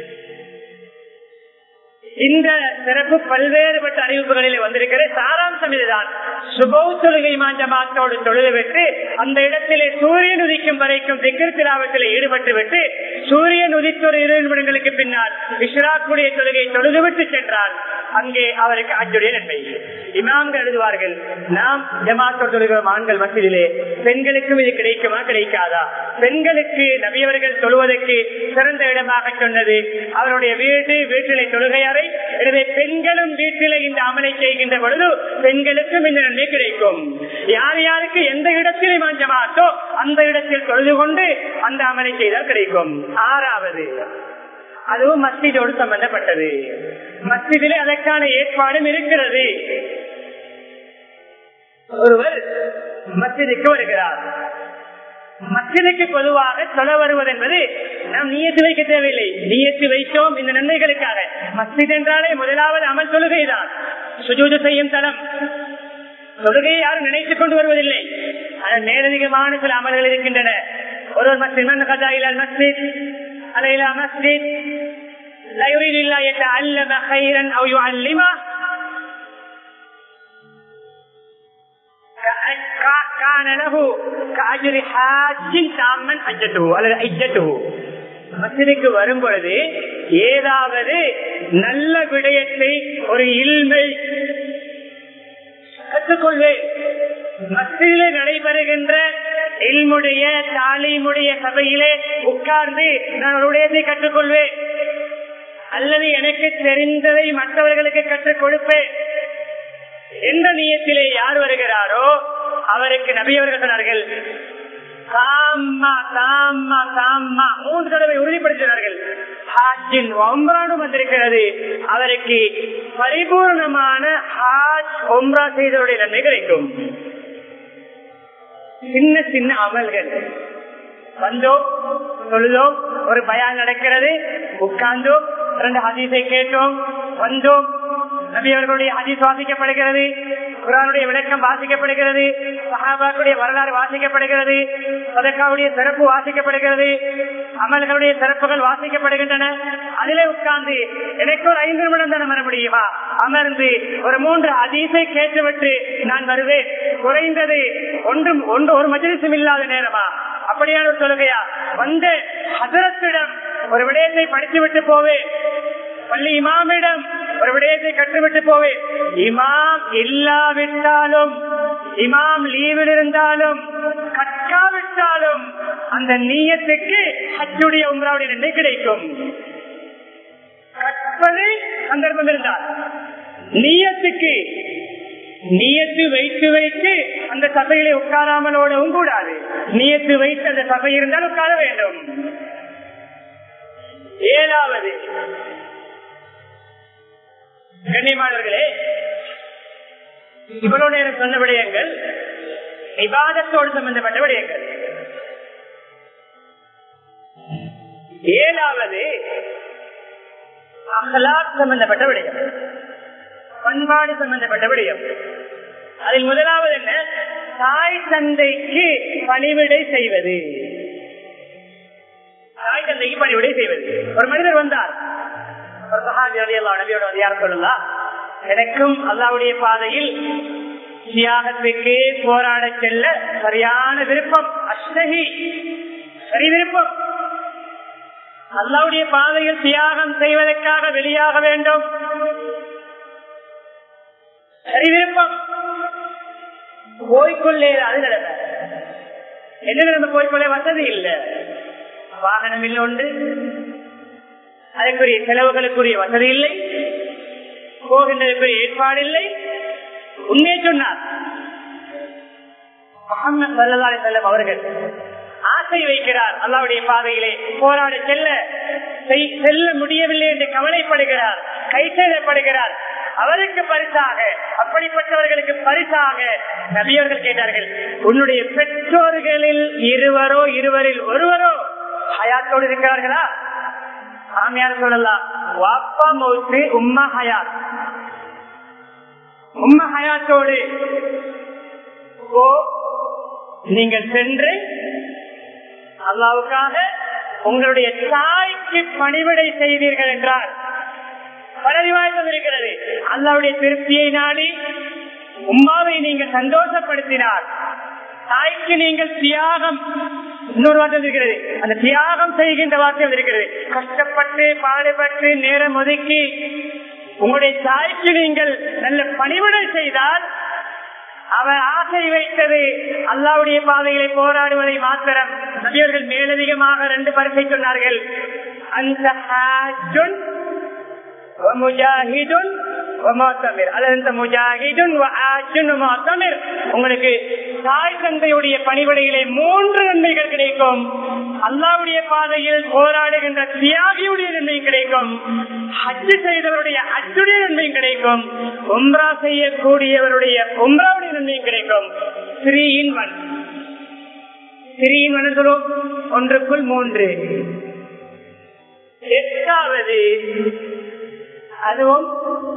இந்த சிறப்பு பல்வேறுபட்ட அறிவிப்புகளில் வந்திருக்கிற சாராம்சம் இதுதான். சுபஹ் தொழுகை இமாம் ஜமாஅத்தோடு தொழுது விட்டு அந்த இடத்திலே சூரியன் உதிக்கும் வரைக்கும் திக்ர் திலாவத்தில் ஈடுபட்டு விட்டு சூரியன் உதித்த ஒரு இருபது நிமிடங்களுக்கு பின்னால் இஷ்ராக்குடைய தொழுகை தொழுதுவிட்டு சென்றால் அங்கே அவருக்கு ஹஜ்ஜுடைய நன்மை. இமாம்கள் எழுதுவார்கள், நாம் ஜமாஅத்தோடு தொழுகிறோம் ஆண்கள் மத்தியிலே, பெண்களுக்கும் இது கிடைக்குமா கிடைக்காதா? பெண்களுக்கு நபியவர்கள் தொழுவதற்கு சிறந்த இடமாக சொன்னது அவருடைய வீடு, வீட்டிலே தொழுகை அறை. எனவே பெண்களும் வீட்டிலே இந்த அமலை செய்கின்ற பொழுது பெண்களுக்கும் இந்த நன்மை கிடைக்கும். யார் யாருக்கு எந்த இடத்தில் இமாம் ஜமாஅத்தோ அந்த இடத்தில் தொழுது கொண்டு அந்த அமலை செய்தால் கிடைக்கும். ஆறாவது, அதுவும் மஸ்ஜிதோடு சம்பந்தப்பட்டது. மஸ்ஜிதிலே அதற்கான ஏற்பாடும் இருக்கிறது. ஒருவர் மஸ்ஜிதுக்கு வருகிறார். மஸ்ஜிதுக்கு பொதுவாக தொழ வருவது என்பது நாம் நியத்து வைக்க தேவையில்லை. நியத்து வைத்தோம் இந்த நன்மைகளுக்காக. மஸ்ஜித் என்றாலே முதலாவது அமல் தொழுகைதான், சுஜூது செய்யும் தலம். தொழுகையை யாரும் நினைத்துக் கொண்டு வருவதில்லை. ஆனால் மேலதிகமான சில அமல்கள் இருக்கின்றன. ஒருவர் மஸ்ஜித் மஸ்ஜித் அலைலா மஸ்ஜித் لا يريد الله يتعلم خيرا او يعلمه كان له كأجر حاج تاما حجته அல்லது حجته. மஸ்ஜிதுக்கு வரும் பொழுது ஏதாவது நல்ல விடயத்தை, ஒரு இல்மை கற்றுக்கொள்வேன். மஸ்ஜிதிலே நடைபெறுகின்ற இல்முடைய தாலீமுடைய சபையிலே உட்கார்ந்து நான் ஒரு விடயத்தை கற்றுக்கொள்வேன், அல்லது எனக்கு தெரிந்ததை மற்றவர்களுக்கு கற்றுக் கொடுப்பேன் என்ற நியத்திலே யார் வருகிறாரோ அவருக்கு நபி அவர்கள் சொன்னார்கள், தாம்மா தாம்மா தாம்மா மூன்று தடவை உறுதிப்படுத்தினார்கள். ஹாஜின் உம்ராவும் வந்திருக்கிறது, அவருக்கு பரிபூர்ணமான ஹாஜ் உம்ரா செய்தவருடைய நன்மை கிடைக்கும். சின்ன சின்ன அமல்கள். வந்தோம், தொழுதோம், ஒரு பயான் நடக்கிறது, உட்கார்ந்தோம், இரண்டு ஹதீஸை கேட்டோம், வந்தோம், நபி அவர்களுடைய ஹதீஸ் வாசிக்கப்படுகிறது, குர்ஆனுடைய விளக்கம் வாசிக்கப்படுகிறது, சஹாபாக்களுடைய வரலாறு வாசிக்கப்படுகிறது, சதகாவுடைய சிறப்பு வாசிக்கப்படுகிறது, அமல்களுடைய சிறப்புகள் வாசிக்கப்படுகின்றன. அதிலே உட்கார்ந்து எனக்கு ஒரு ஐந்து நிமிடம் தான் அமர முடியுமா? அமர்ந்து ஒரு மூன்று ஹதீஸை கேட்டுவிட்டு நான் வருவேன். குறைந்தது ஒன்றும் ஒன்று ஒரு மஜ்லிஸும் இல்லாத நேரமா? அப்படியான ஒரு தொழுகையா? வந்து ஹஜரத்திடம் ஒரு விடயத்தை படித்துவிட்டு போவேன், பள்ளி இமாமிடம் ஒரு விடயத்தை கற்றுவிட்டு போவேன். இமாம் இல்லாவிட்டாலும், இமாம் லீவில் இருந்தாலும், கற்காவிட்டாலும் அந்த நீயத்துக்கு ஹஜ்ஜுடைய உம்ராவுடைய நன்மை கிடைக்கும். கற்பது சந்தர்ப்பம் இருந்தால், நீயத்துக்கு நியத்து வைத்து வைத்து அந்த சபையிலே உட்காராமல் ஓடவும் கூடாது. நியத்து வைத்து அந்த சபை இருந்தால் உட்கார வேண்டும். ஏழாவது, கண்ணியமானவர்களே, இவ்வளவு நேரம் சொன்ன விடயங்கள் இபாதத்தோடு சம்பந்தப்பட்ட விடயங்கள். ஏழாவது அஹ்லாக் சம்பந்தப்பட்ட விடயம், பண்பாடு சம்பந்தப்பட்ட விடயம். அதில் முதலாவது என்ன? தாய் தந்தைக்கு பணிவிடை செய்வது. தாய் தந்தைக்கு பணிவிடை செய்வது. ஒரு மனிதர் வந்தார், ஒரு சஹாபி ரலியல்லாஹு அன்ஹு நபியோட யார் சொல்லலாம், எனக்கும் அல்லாஹ்வுடைய பாதையில் தியாகத்துக்கு போராட செல்ல சரியான விருப்பம், அஷ்டகி சரி விருப்பம், அல்லாஹ்வுடைய பாதையில் தியாகம் செய்வதற்காக வெளியாக வேண்டும், சரி விருப்பம். போய்கொள்ளே அது நடந்த என்ன நடந்த போய்கொள்ள வசதி இல்லை, வாகனம் இல்லை, ஒன்று அதற்குரிய செலவுகளுக்குரிய வசதி இல்லை, போகின்றதற்குரிய ஏற்பாடு இல்லை. உண்மையை சொன்னார். முஹம்மது ஸல்லல்லாஹு அலைஹி வஸல்லம் அவர்கள் ஆசை வைக்கிறார், அல்லாஹ்வுடைய பாதையிலே போராட செல்ல செல்ல முடியவில்லை என்று கவலைப்படுகிறார், கைசேதப்படுகிறார். அவருக்கு பரிசாக, அப்படிப்பட்டவர்களுக்கு பரிசாக நபியவர்கள் கேட்டார்கள், உன்னுடைய பெற்றோர்களில் இருவரோ இருவரில் ஒருவரோ ஹயாத்தோடு இருக்கிறார்களா? ஆமையார் சொல்லலாம், வாப்பா மௌத்து, உம்மா ஹயாத். உம்மா ஹயாத்தோடு நீங்கள் சென்று அல்லாஹ்வுக்காக உங்களுடைய தாய்க்கு பணிவிடை செய்தீர்கள் என்றார். பல ரிவாயத்தும் இருக்கிறது. அல்லாஹ்வுடைய திருப்தியை நாடி உம்மாவை நீங்கள் சந்தோஷப்படுத்தினார், தாய்க்கு நீங்கள் தியாகம், இன்னொரு வார்த்தை இருக்கிறது, அந்த தியாகம் செய்கின்ற வார்த்தை இருக்கிறது. கஷ்டப்பட்டு பாடுபட்டு நேரம் ஒதுக்கி உங்களுடைய தாய்க்கு நீங்கள் நல்ல பணிவிடை செய்தால், அவர் ஆசை வைத்தது அல்லாஹ்வுடைய பாதைகளை போராடுவதை மாத்திரம். நபியவர்கள் மேலதிகமாக ரெண்டு பரிசை சொன்னார்கள், அந்த ஹாஜுன் முஜாஹிதுன் உங்களுக்கு தாய் தந்தையுடைய பணிவிடையிலே மூன்று நன்மைகள் கிடைக்கும். அல்லாஹ்வுடைய பாதையில் போராடுகின்ற தியாகியுடைய நன்மை கிடைக்கும், ஹஜ் செய்தவருடைய ஹஜ்ஜுடைய நன்மை கிடைக்கும், உம்ரா செய்யக்கூடியவருடைய உம்ராவுடைய நன்மை கிடைக்கும். Three in one, three in one சொல்லும், ஒன்றுக்குள் மூன்று. எட்டாவது, அதுவும்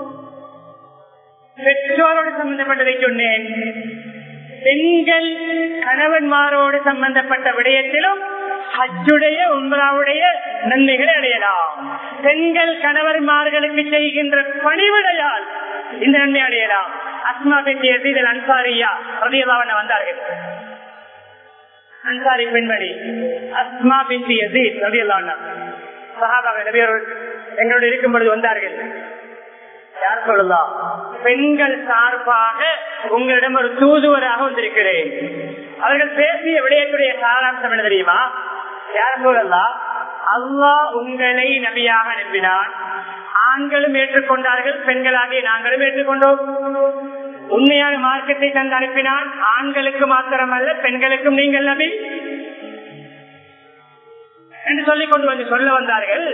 பெற்றோரோடு சம்பந்தப்பட்டதை சொன்னேன். பெண்கள் கணவன்மாரோடு சம்பந்தப்பட்ட விடயத்திலும் ஹஜ்ஜுடைய உம்ராவுடைய நன்மைகளை அடையலாம். பெண்கள் கணவன்மார்களுக்கு செய்கின்ற பணிவிடையால் இந்த நன்மை அடையலாம். Asma bint Yazid al Ansariya ரலியல்லாஹு அன்ஹா வந்தார்கள். அன்சாரி பெண்மணி அஸ்மா பின்த் யஸீத் ரலியல்லாஹு அன்ஹா சஹாபாக்கள் நபியர்கள் எங்களோடு இருக்கும் பொழுது வந்தார்கள். யார் சொல்லலாம், பெண்கள் சார்பாக உங்களிடம் ஒரு தூதுவராக வந்திருக்கிறேன். அவர்கள் பேசிய விடயத்துடைய சாராம்சம் என்ன தெரியுமா? யார் சொல்லலாம், அல்லாஹ் உங்களை நபியாக அனுப்பினான், ஆண்களும் ஏற்றுக்கொண்டார்கள், பெண்களாகிய நாங்களும் ஏற்றுக்கொண்டோம். உண்மையான மார்க்கத்தை தந்து அனுப்பினான், ஆண்களுக்கு மாத்திரமல்ல பெண்களுக்கும் நீங்கள் நபி என்று சொல்லிக் கொண்டு வந்து சொல்ல வந்தார்கள்.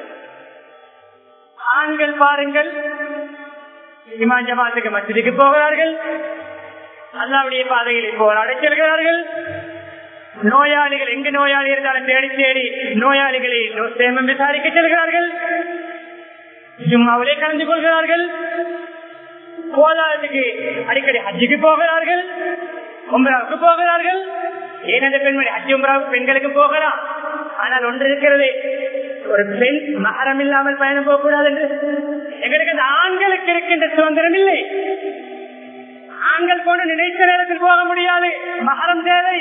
ஆண்கள் பாருங்கள், இமாம் ஜமாத்துக்கு மஸ்ஜிதுக்கு போகிறார்கள், அல்லாஹ்வுடைய பாதையில் போராட செல்கிறார்கள். நோயாளிகள் எங்கு நோயாளி இருந்தாலும் தேடி தேடி நோயாளிகளை சேமம் விசாரிக்க செல்கிறார்கள். ஜும்மாவிலே கலந்து கொள்கிறார்கள். போதாததுக்கு அடிக்கடி ஹஜ்ஜுக்கு போகிறார்கள், உம்ராவுக்கு போகிறார்கள். ஏன் அந்த பெண்மணி ஹஜ் உம்ராவுக்கு பெண்களுக்கு போகலாம், ஆனால் ஒன்று இருக்கிறது, ஒரு பெண் மஹரம் இல்லாமல் பயணம் போகக்கூடாது என்று. எங்களுக்கு அந்த ஆண்களுக்கு இருக்கின்ற சுதந்திரம் இல்லை. ஆண்கள் போன நினைத்த நேரத்தில் போக முடியாது, மஹரம் தேவை.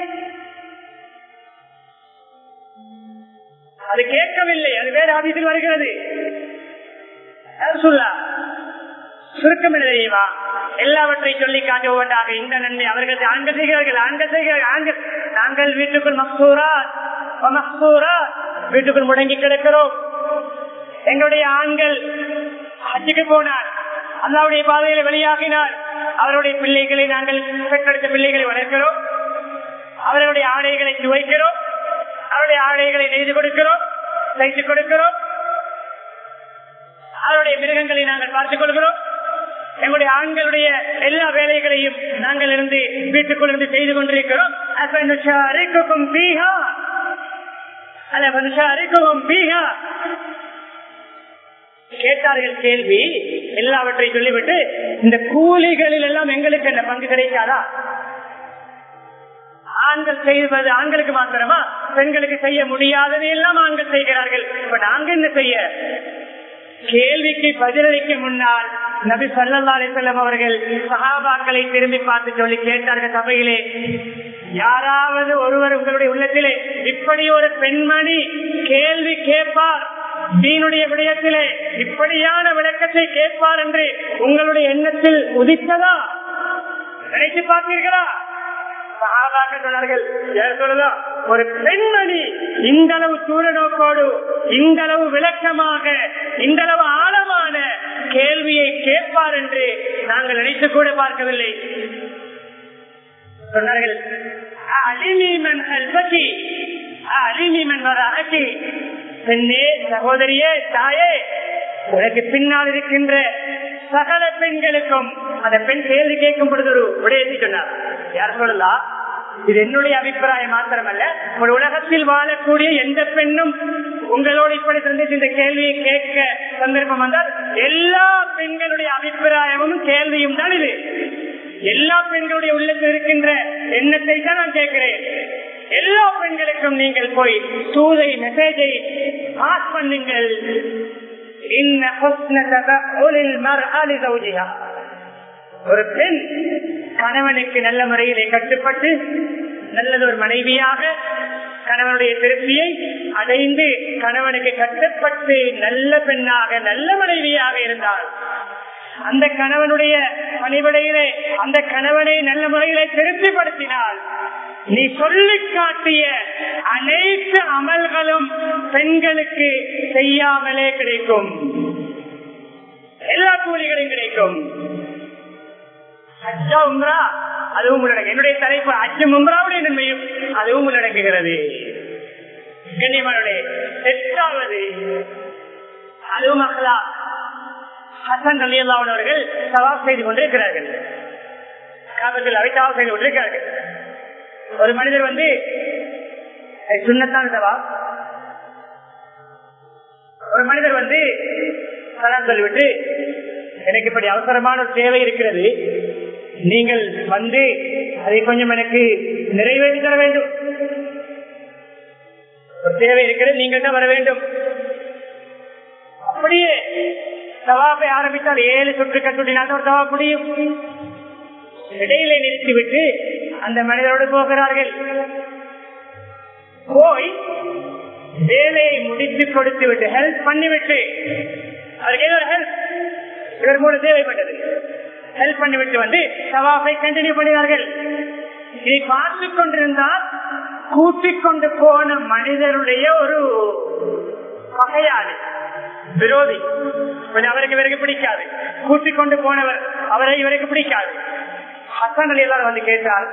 அது கேட்கவில்லை, அது வேறு ஆபீஸில் வருகிறது. சுருக்கம் என்ன தெரியுமா? எல்லாவற்றையும் சொல்லி காட்ட ஒவ்வொன்றாக இந்த நன்மை அவர்கள் ஆண்கள் செய்கிறார்கள், ஆண்கள் செய்கிறார்கள், ஆண்கள். நாங்கள் வீட்டுக்குள் மக்சூரா மக்சூரா வீட்டுக்குள் முடங்கி கிடக்கிறோம். எங்களுடைய ஆண்கள் ஹஜ்ஜுக்கு போனார், அல்லாஹ்வுடைய பாதையில வெளியாகினார், அவருடைய பிள்ளைகளை நாங்கள் பெற்றெடுத்த பிள்ளைகளை வளர்க்கிறோம், அவர்களுடைய ஆடைகளை துவைக்கிறோம், அவருடைய ஆடைகளை நெய்து கொடுக்கிறோம், தைத்து கொடுக்கிறோம், அவருடைய மிருகங்களை நாங்கள் பார்த்துக் கொள்கிறோம், எங்களுடைய ஆண்களுடைய எல்லா வேலைகளையும் நாங்கள் இருந்து வீட்டுக்குள் இருந்து செய்து கொண்டிருக்கிறோம். கேட்டார்கள் கேள்வி, எல்லாவற்றையும் சொல்லிவிட்டு இந்த கூலிகளில் எல்லாம் எங்களுக்கு என்ன பங்கு கிடைக்காதா? ஆண்கள் செய்வது ஆண்களுக்கு மாத்திரமா? பெண்களுக்கு செய்ய முடியாததை எல்லாம் ஆண்கள் செய்கிறார்கள், இப்ப நாங்க என்ன செய்ய? கேள்விக்கு பதிலளிக்க முன்னால் நபி ஸல்லல்லாஹு அலைஹி வஸல்லம் அவர்கள் சஹாபாக்களை திரும்பி பார்த்து சொல்லி கேட்டார்கள் சபையிலே, யாராவது ஒருவர் உங்களுடைய உள்ளத்திலே இப்படி ஒரு பெண்மணி கேள்வி கேட்பார், தீனுடைய விடயத்திலே இப்படியான விளக்கத்தை கேட்பார் என்று உங்களுடைய எண்ணத்தில் உதித்ததா? நினைத்து பார்த்தீர்களா? ஒரு பெண்மணி இந்த அளவு தூர நோக்கோடு, இந்த அளவு விளக்கமாக, இந்த அளவு ஆழமான கேள்வியை கேட்பார் என்று நாங்கள் நினைத்து கூட பார்க்கவில்லை. சொன்னார்கள், பெண்ணே, சகோதரியே, தாயே, உனக்கு பின்னால் இருக்கின்ற சகல பெண்களுக்கும் அந்த பெண் கேள்வி கேட்கும் பொழுது ஒரு விடயத்தை சொன்னார். யார் சொல்லலாம்? இது என்னுடைய அபிப்பிராயம் மாத்திரமல்ல, ஒரு உலகத்தில் வாழக்கூடிய எந்த பெண்ணும் உங்களோடு இப்படி சந்தித்து இந்த கேள்வியை கேட்க சந்தர்ப்பம் வந்தால் எல்லா பெண்களுடைய அபிப்பிராயமும் கேள்வியும் தான் இது. எல்லா பெண்களுடைய உள்ளத்தில் இருக்கின்ற எண்ணத்தை தான் நான் கேட்கிறேன். எல்லா பெண்களுக்கும் நீங்கள் போய் தூதை மெசேஜை பாஸ் பண்ணுங்கள். ஒரு பெண் கணவனுக்கு நல்ல முறையிலே கட்டுப்பட்டு நல்லதொரு மனைவியாக கணவனுடைய திருப்தியை அடைந்து கணவனுக்கு கட்டுப்பட்டு நல்ல பெண்ணாக நல்ல மனைவியாக இருந்தால், அந்த கணவனுடைய பணிபடையிலே அந்த கணவனை நல்ல முறையிலே திருப்திப்படுத்தினால், நீ சொல்லி காட்டிய அனைத்து அமல்களும் பெண்களுக்கு செய்யாமலே கிடைக்கும், எல்லா கூலிகளும் கிடைக்கும். அஜ்ஜா உம்ரா அதுவும் உள்ளடங்கு. என்னுடைய தலைப்பு அஜ்ஜும் உம்ராவுடைய நன்மையும் அதுவும் உள்ளடங்குகிறது. கண்ணியமானவர்களே, எட்டாவது அதுவும் அஹ்லாக். ஹசன் ரலியல்லாஹு அன்ஹு அவர்கள் தவாப் செய்து கொண்டிருக்கிறார்கள், காபத்துல் அவை தவாப் செய்து கொண்டிருக்கிறார்கள். ஒரு மனிதர் வந்து சுன்னத்தான தவாப், ஒரு மனிதர் வந்து சலாம் சொல்லிவிட்டு, எனக்கு இப்படி அவசரமான ஒரு தேவை இருக்கிறது, நீங்கள் வந்து அதை கொஞ்சம் எனக்கு நிறைவேற்றி தர வேண்டும், ஒரு தேவை இருக்கிறது, நீங்கள் தான் வர வேண்டும். அப்படியே தவாப்பை ஆரம்பித்தால் ஏழு சுற்று கட்டுட்டினால் ஒரு தவாப் முடியும். இடையிலே நிறுத்திவிட்டு அந்த மனிதரோடு போகிறார்கள். போய் வேலையை முடித்து கொடுத்து விட்டு ஹெல்ப் பண்ணிவிட்டு, அவருக்கு ஏதோ ஹெல்ப் இவர் மூலம் தேவைப்பட்டது, ஹெல்ப் பண்ணிவிட்டு வந்து தவாஃபை கண்டினியூ பண்ணினார்கள். இதை பார்த்து கொண்டிருந்தால் கூட்டிக் கொண்டு போன மனிதருடைய ஒரு வகையாளி விரோதி, கொஞ்சம் அவருக்கு இவருக்கு பிடிக்காது, கூட்டிக் கொண்டு போனவர் அவரை இவருக்கு பிடிக்காது. ஹசன் அலி எல்லாரும் வந்து கேட்டார்,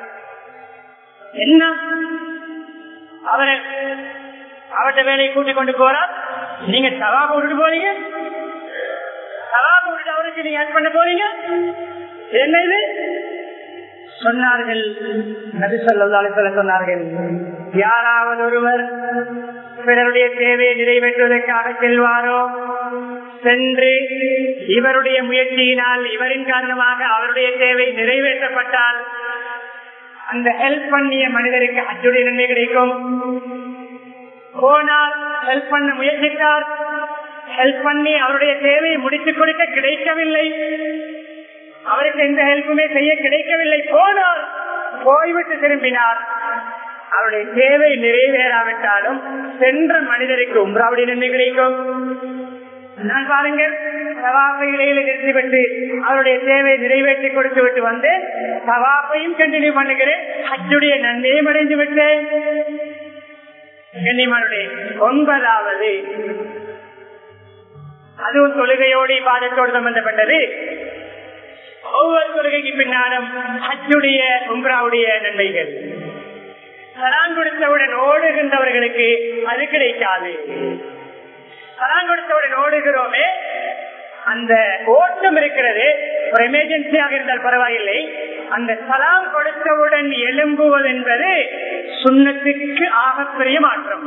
என்ன அவரை அவர்கிட்ட வேலையை கூட்டிக் கொண்டு போறார், நீங்க தவா போட்டுட்டு போறீங்க, தவா போட்டுட்டு அவருக்கு நீங்க ஹெல்ப் பண்ண போறீங்க, என்ன இது சொன்னார்கள். நபி ஸல்லல்லாஹு அலைஹி வஸல்லம் சொன்னார்கள், யாராவது ஒருவர் பிறருடைய தேவையை நிறைவேற்றுவதற்காக செல்வாரோ, சென்று இவருடைய முயற்சியினால் இவரின் காரணமாக அவருடைய தேவை நிறைவேற்றப்பட்டால் அந்த ஹெல்ப் பண்ணிய மனிதருக்கு ஹஜ்ஜுடைய நன்மை கிடைக்கும். போனார், ஹெல்ப் பண்ண முயற்சித்தார், ஹெல்ப் பண்ணி அவருடைய தேவையை முடித்துக் கொடுக்க கிடைக்கவில்லை, அவருக்கு எந்த ஹெல்ப்புமே செய்ய கிடைக்கவில்லை, போனார், போய்விட்டு திரும்பினார், அவருடைய தேவை நிறைவேறாவிட்டாலும் சென்ற மனிதருக்கு உம்ராவுடைய நன்மை கிடைக்கும். நான் பாருங்கள், தவாப்பை இடையில நிறுத்திவிட்டு அவருடைய தேவையை நிறைவேற்றி கொடுத்து விட்டு வந்து தவாப்பையும் கண்டினியூ பண்ணுகிறேன், ஹஜ்ஜுடைய நன்மையும் அடைந்து விட்டேன். கண்ணியமானவர்களே, ஒன்பதாவது அதுவும் தொழுகையோடு இபாதத்தோடு சம்பந்தப்பட்டது. ஒவ்வொரு தொழுகைக்கு பின்னாலும் ஹஜ்ஜுடைய உம்ராவுடைய நன்மைகள். சலான் கொடுத்தவுடன் ஓடுகின்றவர்களுக்கு அது கிடைக்காது. சலான் கொடுத்தவுடன் ஓடுகிறோமே, அந்த ஓட்டம் இருக்கிறது, ஒரு எமர்ஜென்சியாக இருந்தால் பரவாயில்லை. அந்த சலாம் கொடுத்தவுடன் எழும்புவது என்பது சுன்னத்துக்கு ஆகப்பெரிய மாற்றம்.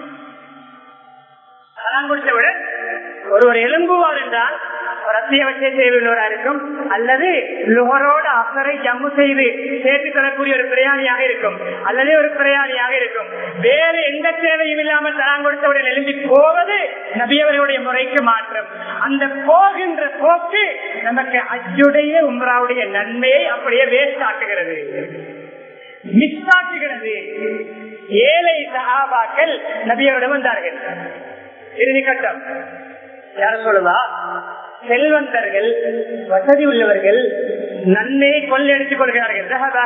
சலாம் கொடுத்தவுடன் ஒருவர் எழும்புவார் என்றால் ஒரு அத்தியாவசிய தேவையுள்ளவராக இருக்கும், அல்லது லுகரோடு அசரை ஜம்மு செய்து சேர்த்து தரக்கூடிய ஒரு பிரயாணியாக இருக்கும், அல்லது ஒரு பிரயாணியாக இருக்கும். வேறு எந்த தேவையும் இல்லாமல் சலாம் கொடுத்தவுடன் எழும்பி போவது நபியவர்களுடைய முறைக்கு மாற்றம். அந்த போகின்ற போக்கு நமக்கு ஹஜ்ஜுடைய உம்ராவுடைய நன்மையை அப்படியே வேஸ்ட் ஆக்குகிறது, மிஸ் ஆக்குகிறது. ஏழை சஹாபாக்கள் நபியவரிடம் வந்தார்கள். இறுதி கட்டம் யார சொல்லுவா, செல்வந்தர்கள், வசதி உள்ளவர்கள் நன்மையை கொள்ளையடித்துக் கொள்கிறார்கள்.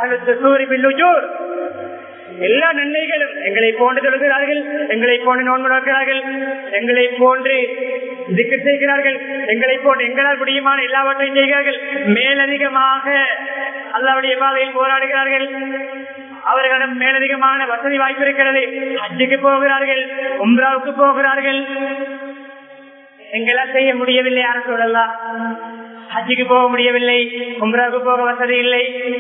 எல்லா நன்மைகளும் எங்களை போன்று தொழுகிறார்கள், எங்களை போன்று நோன்பு நோக்கிறார்கள், எங்களை போன்று திக்ர் செய்கிறார்கள், எங்களை போன்று எங்களால் முடியுமான எல்லாவற்றையும் செய்கிறார்கள், மேலதிகமாக அல்லாஹ்வுடைய பாதையில் போராடுகிறார்கள், அவர்களிடம் மேலதிகமான வசதி வாய்ப்பு இருக்கிறது, ஹஜ்ஜுக்கு போகிறார்கள், உம்ராவுக்கு போகிறார்கள். எங்களால் செய்ய முடியவில்லை, யார சொல்லலாம், ஹஜ்ஜுக்கு போக முடியவில்லை, உம்ராவுக்கு போக வசதி இல்லை.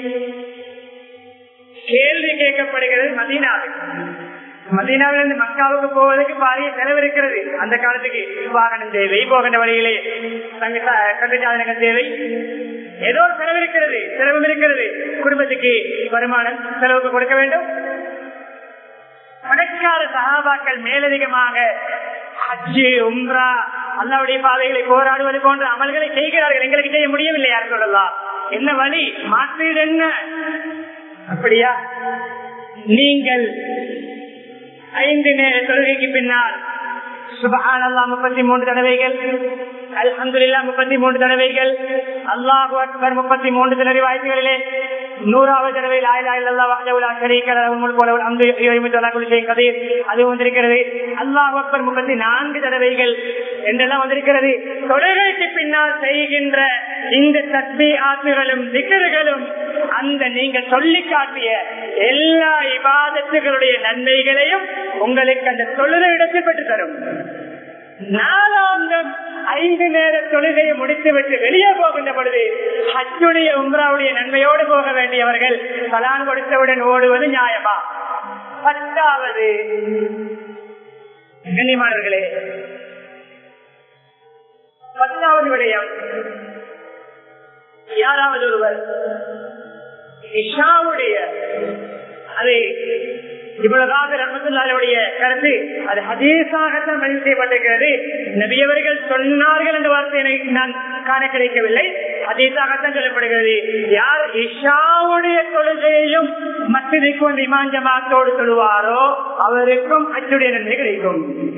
கேள்வி கேட்கப்படுகிறது மதீனாவில். மதீனாவில் இருந்து மக்காவுக்கு போவதற்கு பாரிய செலவு இருக்கிறது. அந்த காலத்துக்கு வாகனம் தேவை, போகின்ற வழியிலே கல்விச்சாதனங்கள் தேவை, ஏதோ ஒரு செலவு இருக்கிறது, செலவும் இருக்கிறது. குடும்பத்துக்கு வருமானம் செலவுக்கு கொடுக்க வேண்டும். பணக்கார சஹாபாக்கள் மேலதிகமாக ஹஜ்ஜு, உம்ரா, அல்லாஹ்வுடைய பாதைகளை போராடுவது போன்ற அமல்களை செய்கிறார்கள். எங்களுக்கு செய்ய முடியவில்லை, யார் சொல்லலாம், என்ன வழி, மாற்றீடு என்ன? அப்படியா, நீங்கள் ஐந்து நேர தொழுகைக்கு பின்னால் சுப்ஹானல்லாஹ் முப்பத்தி மூன்று தடவைகள், அல்ஹம்துலில்லாஹ் முப்பத்தி மூன்று தடவைகள், அல்லாஹு அக்பர் முப்பத்தி மூன்று தடவை வாய்ப்புகளிலே நூறாவது தடவை லா இலாஹா இல்லல்லாஹ் வஹ்தஹு லா ஷரீக லஹு முல்கு வ லஹுல் ஹம்து யுஹ்யி வ யுமீத்து கதீர் அது வந்திருக்கிறது. அல்லாஹு அக்பர் முப்பத்தி நான்கு தடவைகள் என்றெல்லாம் வந்திருக்கிறது. தொழுகைக்கு பின்னால் செய்கின்ற இந்த தஸ்பீஹாத்துகளும் திக்ருகளும் அந்த நீங்கள் சொல்லி காட்டிய எல்லா இபாதத்துகளுடைய நன்மைகளையும் உங்களுக்கு அந்த தொழுகை இடத்தில் பெற்று தரும். நாலாந்தம் ஐந்து நேர தொழுகையை முடித்துவிட்டு வெளியே போகின்ற பொழுது ஹஜ்ஜுடைய உம்ராவுடைய நன்மையோடு போக வேண்டியவர்கள் சலான் கொடுத்தவுடன் ஓடுவது நியாயமா? பத்தாவது, கண்ணியமானவர்களே, பத்தாவது விடயம், யாராவது ஒருவர் இஷாவுடைய, அது இவ்வளவாக ரஹ்மத்துல்லாஹியுடைய கருத்து, அது ஹதீஸாகத்தான் பதிவு செய்யப்பட்டிருக்கிறது. நபியவர்கள் சொன்னார்கள் என்ற வார்த்தையை நான் காண கிடைக்கவில்லை, ஹதீஸாகத்தான் சொல்லப்படுகிறது. யார் இஷாவுடைய தொழுகையையும் மஸ்ஜிதுக்கு வந்து இமாம் ஜமாத்தோடு தொழுவாரோ அவருக்கும் ஹஜ்ஜுடைய நன்மை கிடைக்கும்.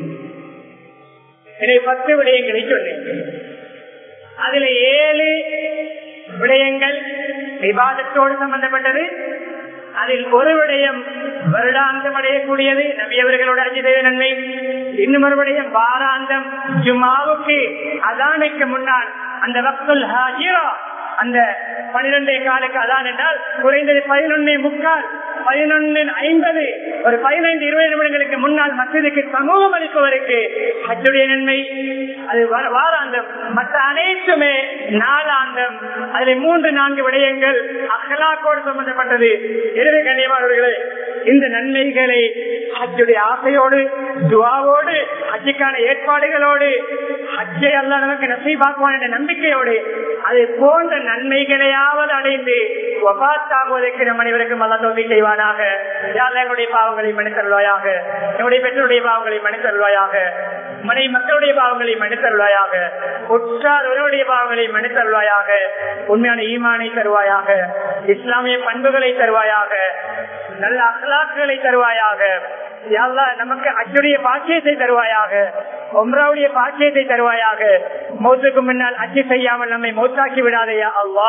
இதை பத்து விடயங்களை சொன்னேன். அதுல ஏழு விடயங்கள் விவாதத்தோடு சம்பந்தப்பட்டது. அதில் ஒரு விடயம் வருடாந்தம் அடையக்கூடியது, நபியவர்களோட அஜிதேவ நன்மை. இன்னும் ஒரு விடயம் வாராந்தம் ஜுமாவுக்கு அதானுக்கு முன்னால் அந்த வக்துல் ஹாஜிரா, அந்த பனிரெண்டே காலுக்கு அதான் என்றால் குறைந்தது பதினொன்னே முக்கால் பதினொன்னு ஐம்பது ஒரு பதினைந்து இருபது நிமிடங்களுக்கு முன்னால் மஸ்ஜிதுக்கு சமூகம் அளிப்பவருக்கு ஹஜ்ஜுடைய நன்மை. அது வாராந்தம். மற்ற அனைத்துமே நாளாந்தம். அதில் மூன்று நான்கு விடயங்கள் அஹ்லாக்கோடு சம்பந்தப்பட்டது. இறுதி கண்ணியமானவர்களே, இந்த நன்மைகளை ஹஜ்ஜுடைய ஆசையோடு, துஆவோடு, ஹஜ்ஜுக்கான ஏற்பாடுகளோடு, ஹஜ்ஜை அல்லாஹ் நமக்கு நசீபாக்குவான் என்ற நம்பிக்கையோடு அது போன்ற நன்மைகளையாவது அடைந்து வஃபாத்தாகுவதற்கு நம் அனைவருக்கும் அல்லாஹ் தௌஃபீக் செய்வானாக. யா அல்லாஹ், எங்களுடைய பாவங்களை மன்னித்தருள்வாயாக, என்னுடைய பெற்றோருடைய பாவங்களை மன்னித்தருள்வாயாக, மனைவி மக்களுடைய பாவங்களை மன்னித்தருள்வாயாக, உற்றார் உறவுடைய பாவங்களை மன்னித்தருள்வாயாக, உண்மையான ஈமானை தருவாயாக, இஸ்லாமிய பண்புகளை தருவாயாக, நல்ல அக்லாக்குகளை தருவாயாக. யா அல்லாஹ், நமக்கு ஹஜ்ஜுடைய பாக்கியத்தை தருவாயாக, உம்ராவுடைய பாக்கியத்தை தருவாயாக. மௌத்துக்கு முன்னால் ஹஜ் செய்யாமல் நம்மை மௌத்தாக்கி விடாதே யா அல்லாஹ்.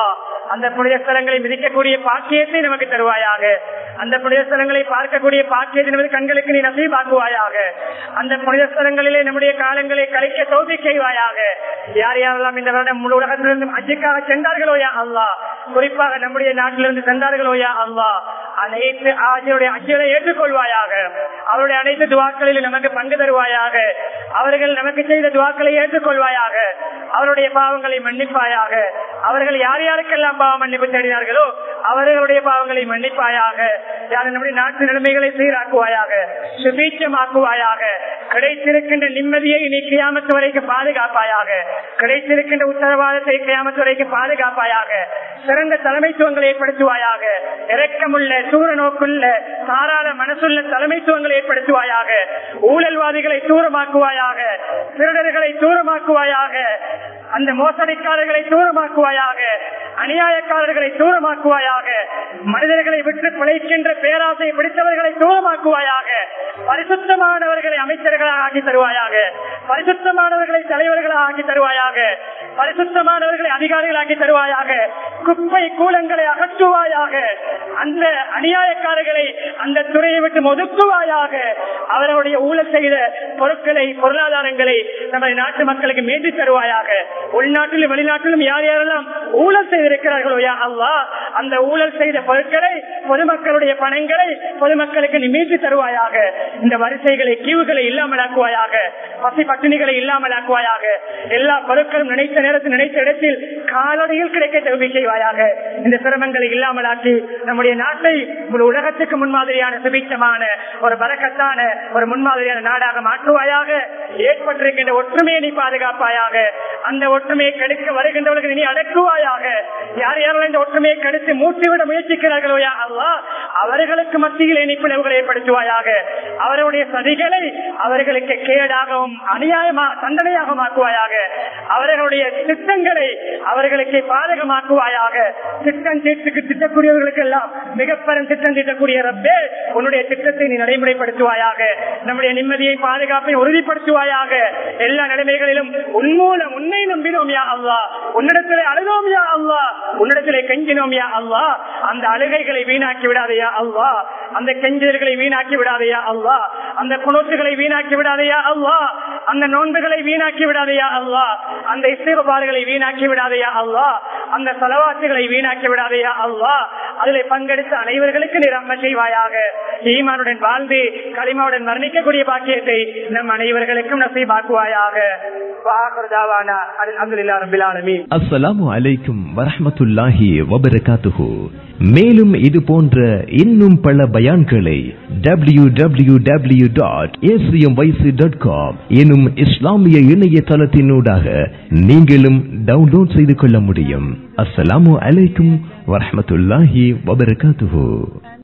அந்த புனித ஸ்தலங்களை மிதிக்கக்கூடிய பாக்கியத்தை நமக்கு தருவாயாக. அந்த புனித ஸ்தலங்களை பார்க்கக்கூடிய பாக்கியத்தை நமது கண்களுக்கு நீ நசீபாக்குவாயாக. அந்த புனித ஸ்தலங்களிலே நம்முடைய காலங்களை கழிக்க தௌஃபீக் செய்வாயாக. யார் யாரெல்லாம் இந்த வருடம் முழு உலகத்திலிருந்து ஹஜ்ஜுக்காக சென்றார்களோ யா அல்லாஹ், குறிப்பாக நம்முடைய நாட்டிலிருந்து சென்றார்களோ யா அல்லாஹ், அனைத்து ஆஜியுடைய ஹஜ்ஜை ஏற்றுக்கொள்வாயாக. அவருடைய அனைத்து துவாக்களிலும் நமக்கு பங்கு தருவாயாக. அவர்கள் நமக்கு செய்த துவாக்களை ஏற்றுக்கொள்வாயாக. அவருடைய பாவங்களை மன்னிப்பாயாக. அவர்கள் யார் யாருக்கெல்லாம் பாவ மன்னிப்பு தேடினார்களோ அவர்களுடைய பாவங்களை மன்னிப்பாயாக. யார் நம்முடைய நாட்டு நிலைமைகளை சீராக்குவாயாக, சுபீட்சமாக்குவாயாக. கிடைத்திருக்கின்ற நிம்மதியை நீ கியாமத்து வரைக்கும் பாதுகாப்பாயாக. கிடைத்திருக்கின்ற உத்தரவாதத்தை கியாமத்து வரைக்கும் பாதுகாப்பாயாக. சிறந்த தலைமைத்துவங்களை ஏற்படுத்துவாயாக. இரக்கமுள்ள தூர நோக்குள்ள தாராள மனசுள்ள தலைமைத்துவங்களை ஏற்படுத்துவாயாக. ஊழல்வாதிகளை தூரமாக்குவாயாக. திருடர்களை தூரமாக்குவாயாக. அந்த மோசடிக்காரர்களை தூரமாக்குவாயாக. அநியாயக்காரர்களை தூரமாக்குவாயாக. மனிதர்களை விட்டு பிழைக்கின்ற பேராசை பிடித்தவர்களை தூரமாக்குவாயாக. பரிசுத்தமானவர்களை அமைச்சர்களாக ஆக்கி தருவாயாக. பரிசுத்தமானவர்களை தலைவர்களாக ஆக்கி தருவாயாக. பரிசுத்தமானவர்களை அதிகாரிகளாக்கி தருவாயாக. குப்பை கூலங்களை அகற்றுவாயாக. அந்த அநியாயக்காரர்களை அந்த துறையை விட்டு ஒதுக்குவாயாக. அவர்களுடைய ஊழல் செய்த பொருட்களை பொருளாதாரங்களை நமது நாட்டு மக்களுக்கு மீண்டு தருவாயாக. உள்நாட்டிலும் வெளிநாட்டிலும் யார் யாரெல்லாம் ஊழல் செய்திருக்கிறார்களோ யா அல்லாஹ், அந்த ஊழல் செய்த பொருட்களை பொதுமக்களுடைய பணங்களை பொதுமக்களுக்கு நீ மீட்டு தருவாயாக. இந்த வரிசைகளை கியூகளை இல்லாமலாக்குவாயாக. பசி பட்டினிகளை இல்லாமலாக்குவாயாக. எல்லா பொருட்களும் நினைத்த நேரத்தில் நினைத்த இடத்தில் காலடியில் கிடைக்க தகுதி செய்வாயாக. இந்த சிரமங்களை இல்லாமலாக்கி நம்முடைய நாட்டை ஒரு உலகத்துக்கு முன்மாதிரியான சுபீட்சமான ஒரு பரக்கத்தான ஒரு முன்மாதிரியான நாடாக மாற்றுவாயாக. ஏற்பட்டிருக்கின்ற ஒற்றுமையை நீ பாதுகாப்பாயாக. அந்த ஒற்றுமையை கெடுக்க வருகின்றவர்கள் நீ அடக்குவாயாக. யார் யாரும் இந்த ஒற்றுமையை கெடுத்து மூச்சுவிட முயற்சிக்கிறார்களோ யா அல்லாஹ், அவர்களுக்கு மத்தியில் நீ பிளவுகளை ஏற்படுத்துவாயாக. அவர்களுடைய சதிகளை அவர்களுக்கு கேடாகவும் அநியாயமாக தண்டனையாக மாக்குவாயாக. அவர்களுடைய திட்டங்களை அவர்களுக்கு பாதகமாக்குவாயாக. திட்டம் தீட்டுக்கு திட்டக்கூடியவர்களுக்கு எல்லாம் மிக பெரும் திட்டம் தீட்டக்கூடிய ரப்பே, உன்னுடைய திட்டத்தை நீ நடைமுறைப்படுத்துவாயாக. நம்முடைய நிம்மதியை பாதுகாப்பை உறுதிப்படுத்துவாயாக. எல்லா நிலைமைகளிலும் உன்மூலம் உன்னை நம்பினோம் யா அல்லாஹ், உன்னிடத்திலே அழுதோம் யா அல்லாஹ், உன்னிடத்திலே கெஞ்சினோம் யா அல்லாஹ். அந்த அழுகைகளை வீணாக்கி விடாதையா அல்லாஹ், அந்த கெஞ்சல்களை வீணாக்கி விடாதையா அல்லாஹ், அந்த குணத்துகளை வீணாக்கி விடாதையா அல்லாஹ், அந்த நோன்புகளை வீணாக்கி விடாதையா அல்லாஹ், அந்த இஸ்திக்பார்களை வீணாக்கி விடாதையா அல்லாஹ், அந்த ஸலவாத்துகளை வீணாக்கி விடாதையா அல்லாஹ். அதிலே பங்கெடுத்த அனைவர்களுக்கு நீ ரஹ்மத் செய்வாயாக. ஈமானுடன் வாழ்ந்து கலிமாவுடன் மரணிக்கக்கூடிய பாக்கியத்தை நம் அனைவர்களுக்கும் நசீபாக்குவாயாக. அஸ்ஸலாமு அலைக்கும் வரஹ்மத்துல்லாஹி வபரகாத்துஹு. மேலும் இது போன்ற இன்னும் பல பயான்களை W W W dot A C M Y C dot com எனும் இஸ்லாமிய இணையதளத்தினூடாக நீங்களும் டவுன்லோட் செய்து கொள்ள முடியும். அஸ்ஸலாமு அலைக்கும் வரஹ்மத்துல்லாஹி வபரகாத்துஹு.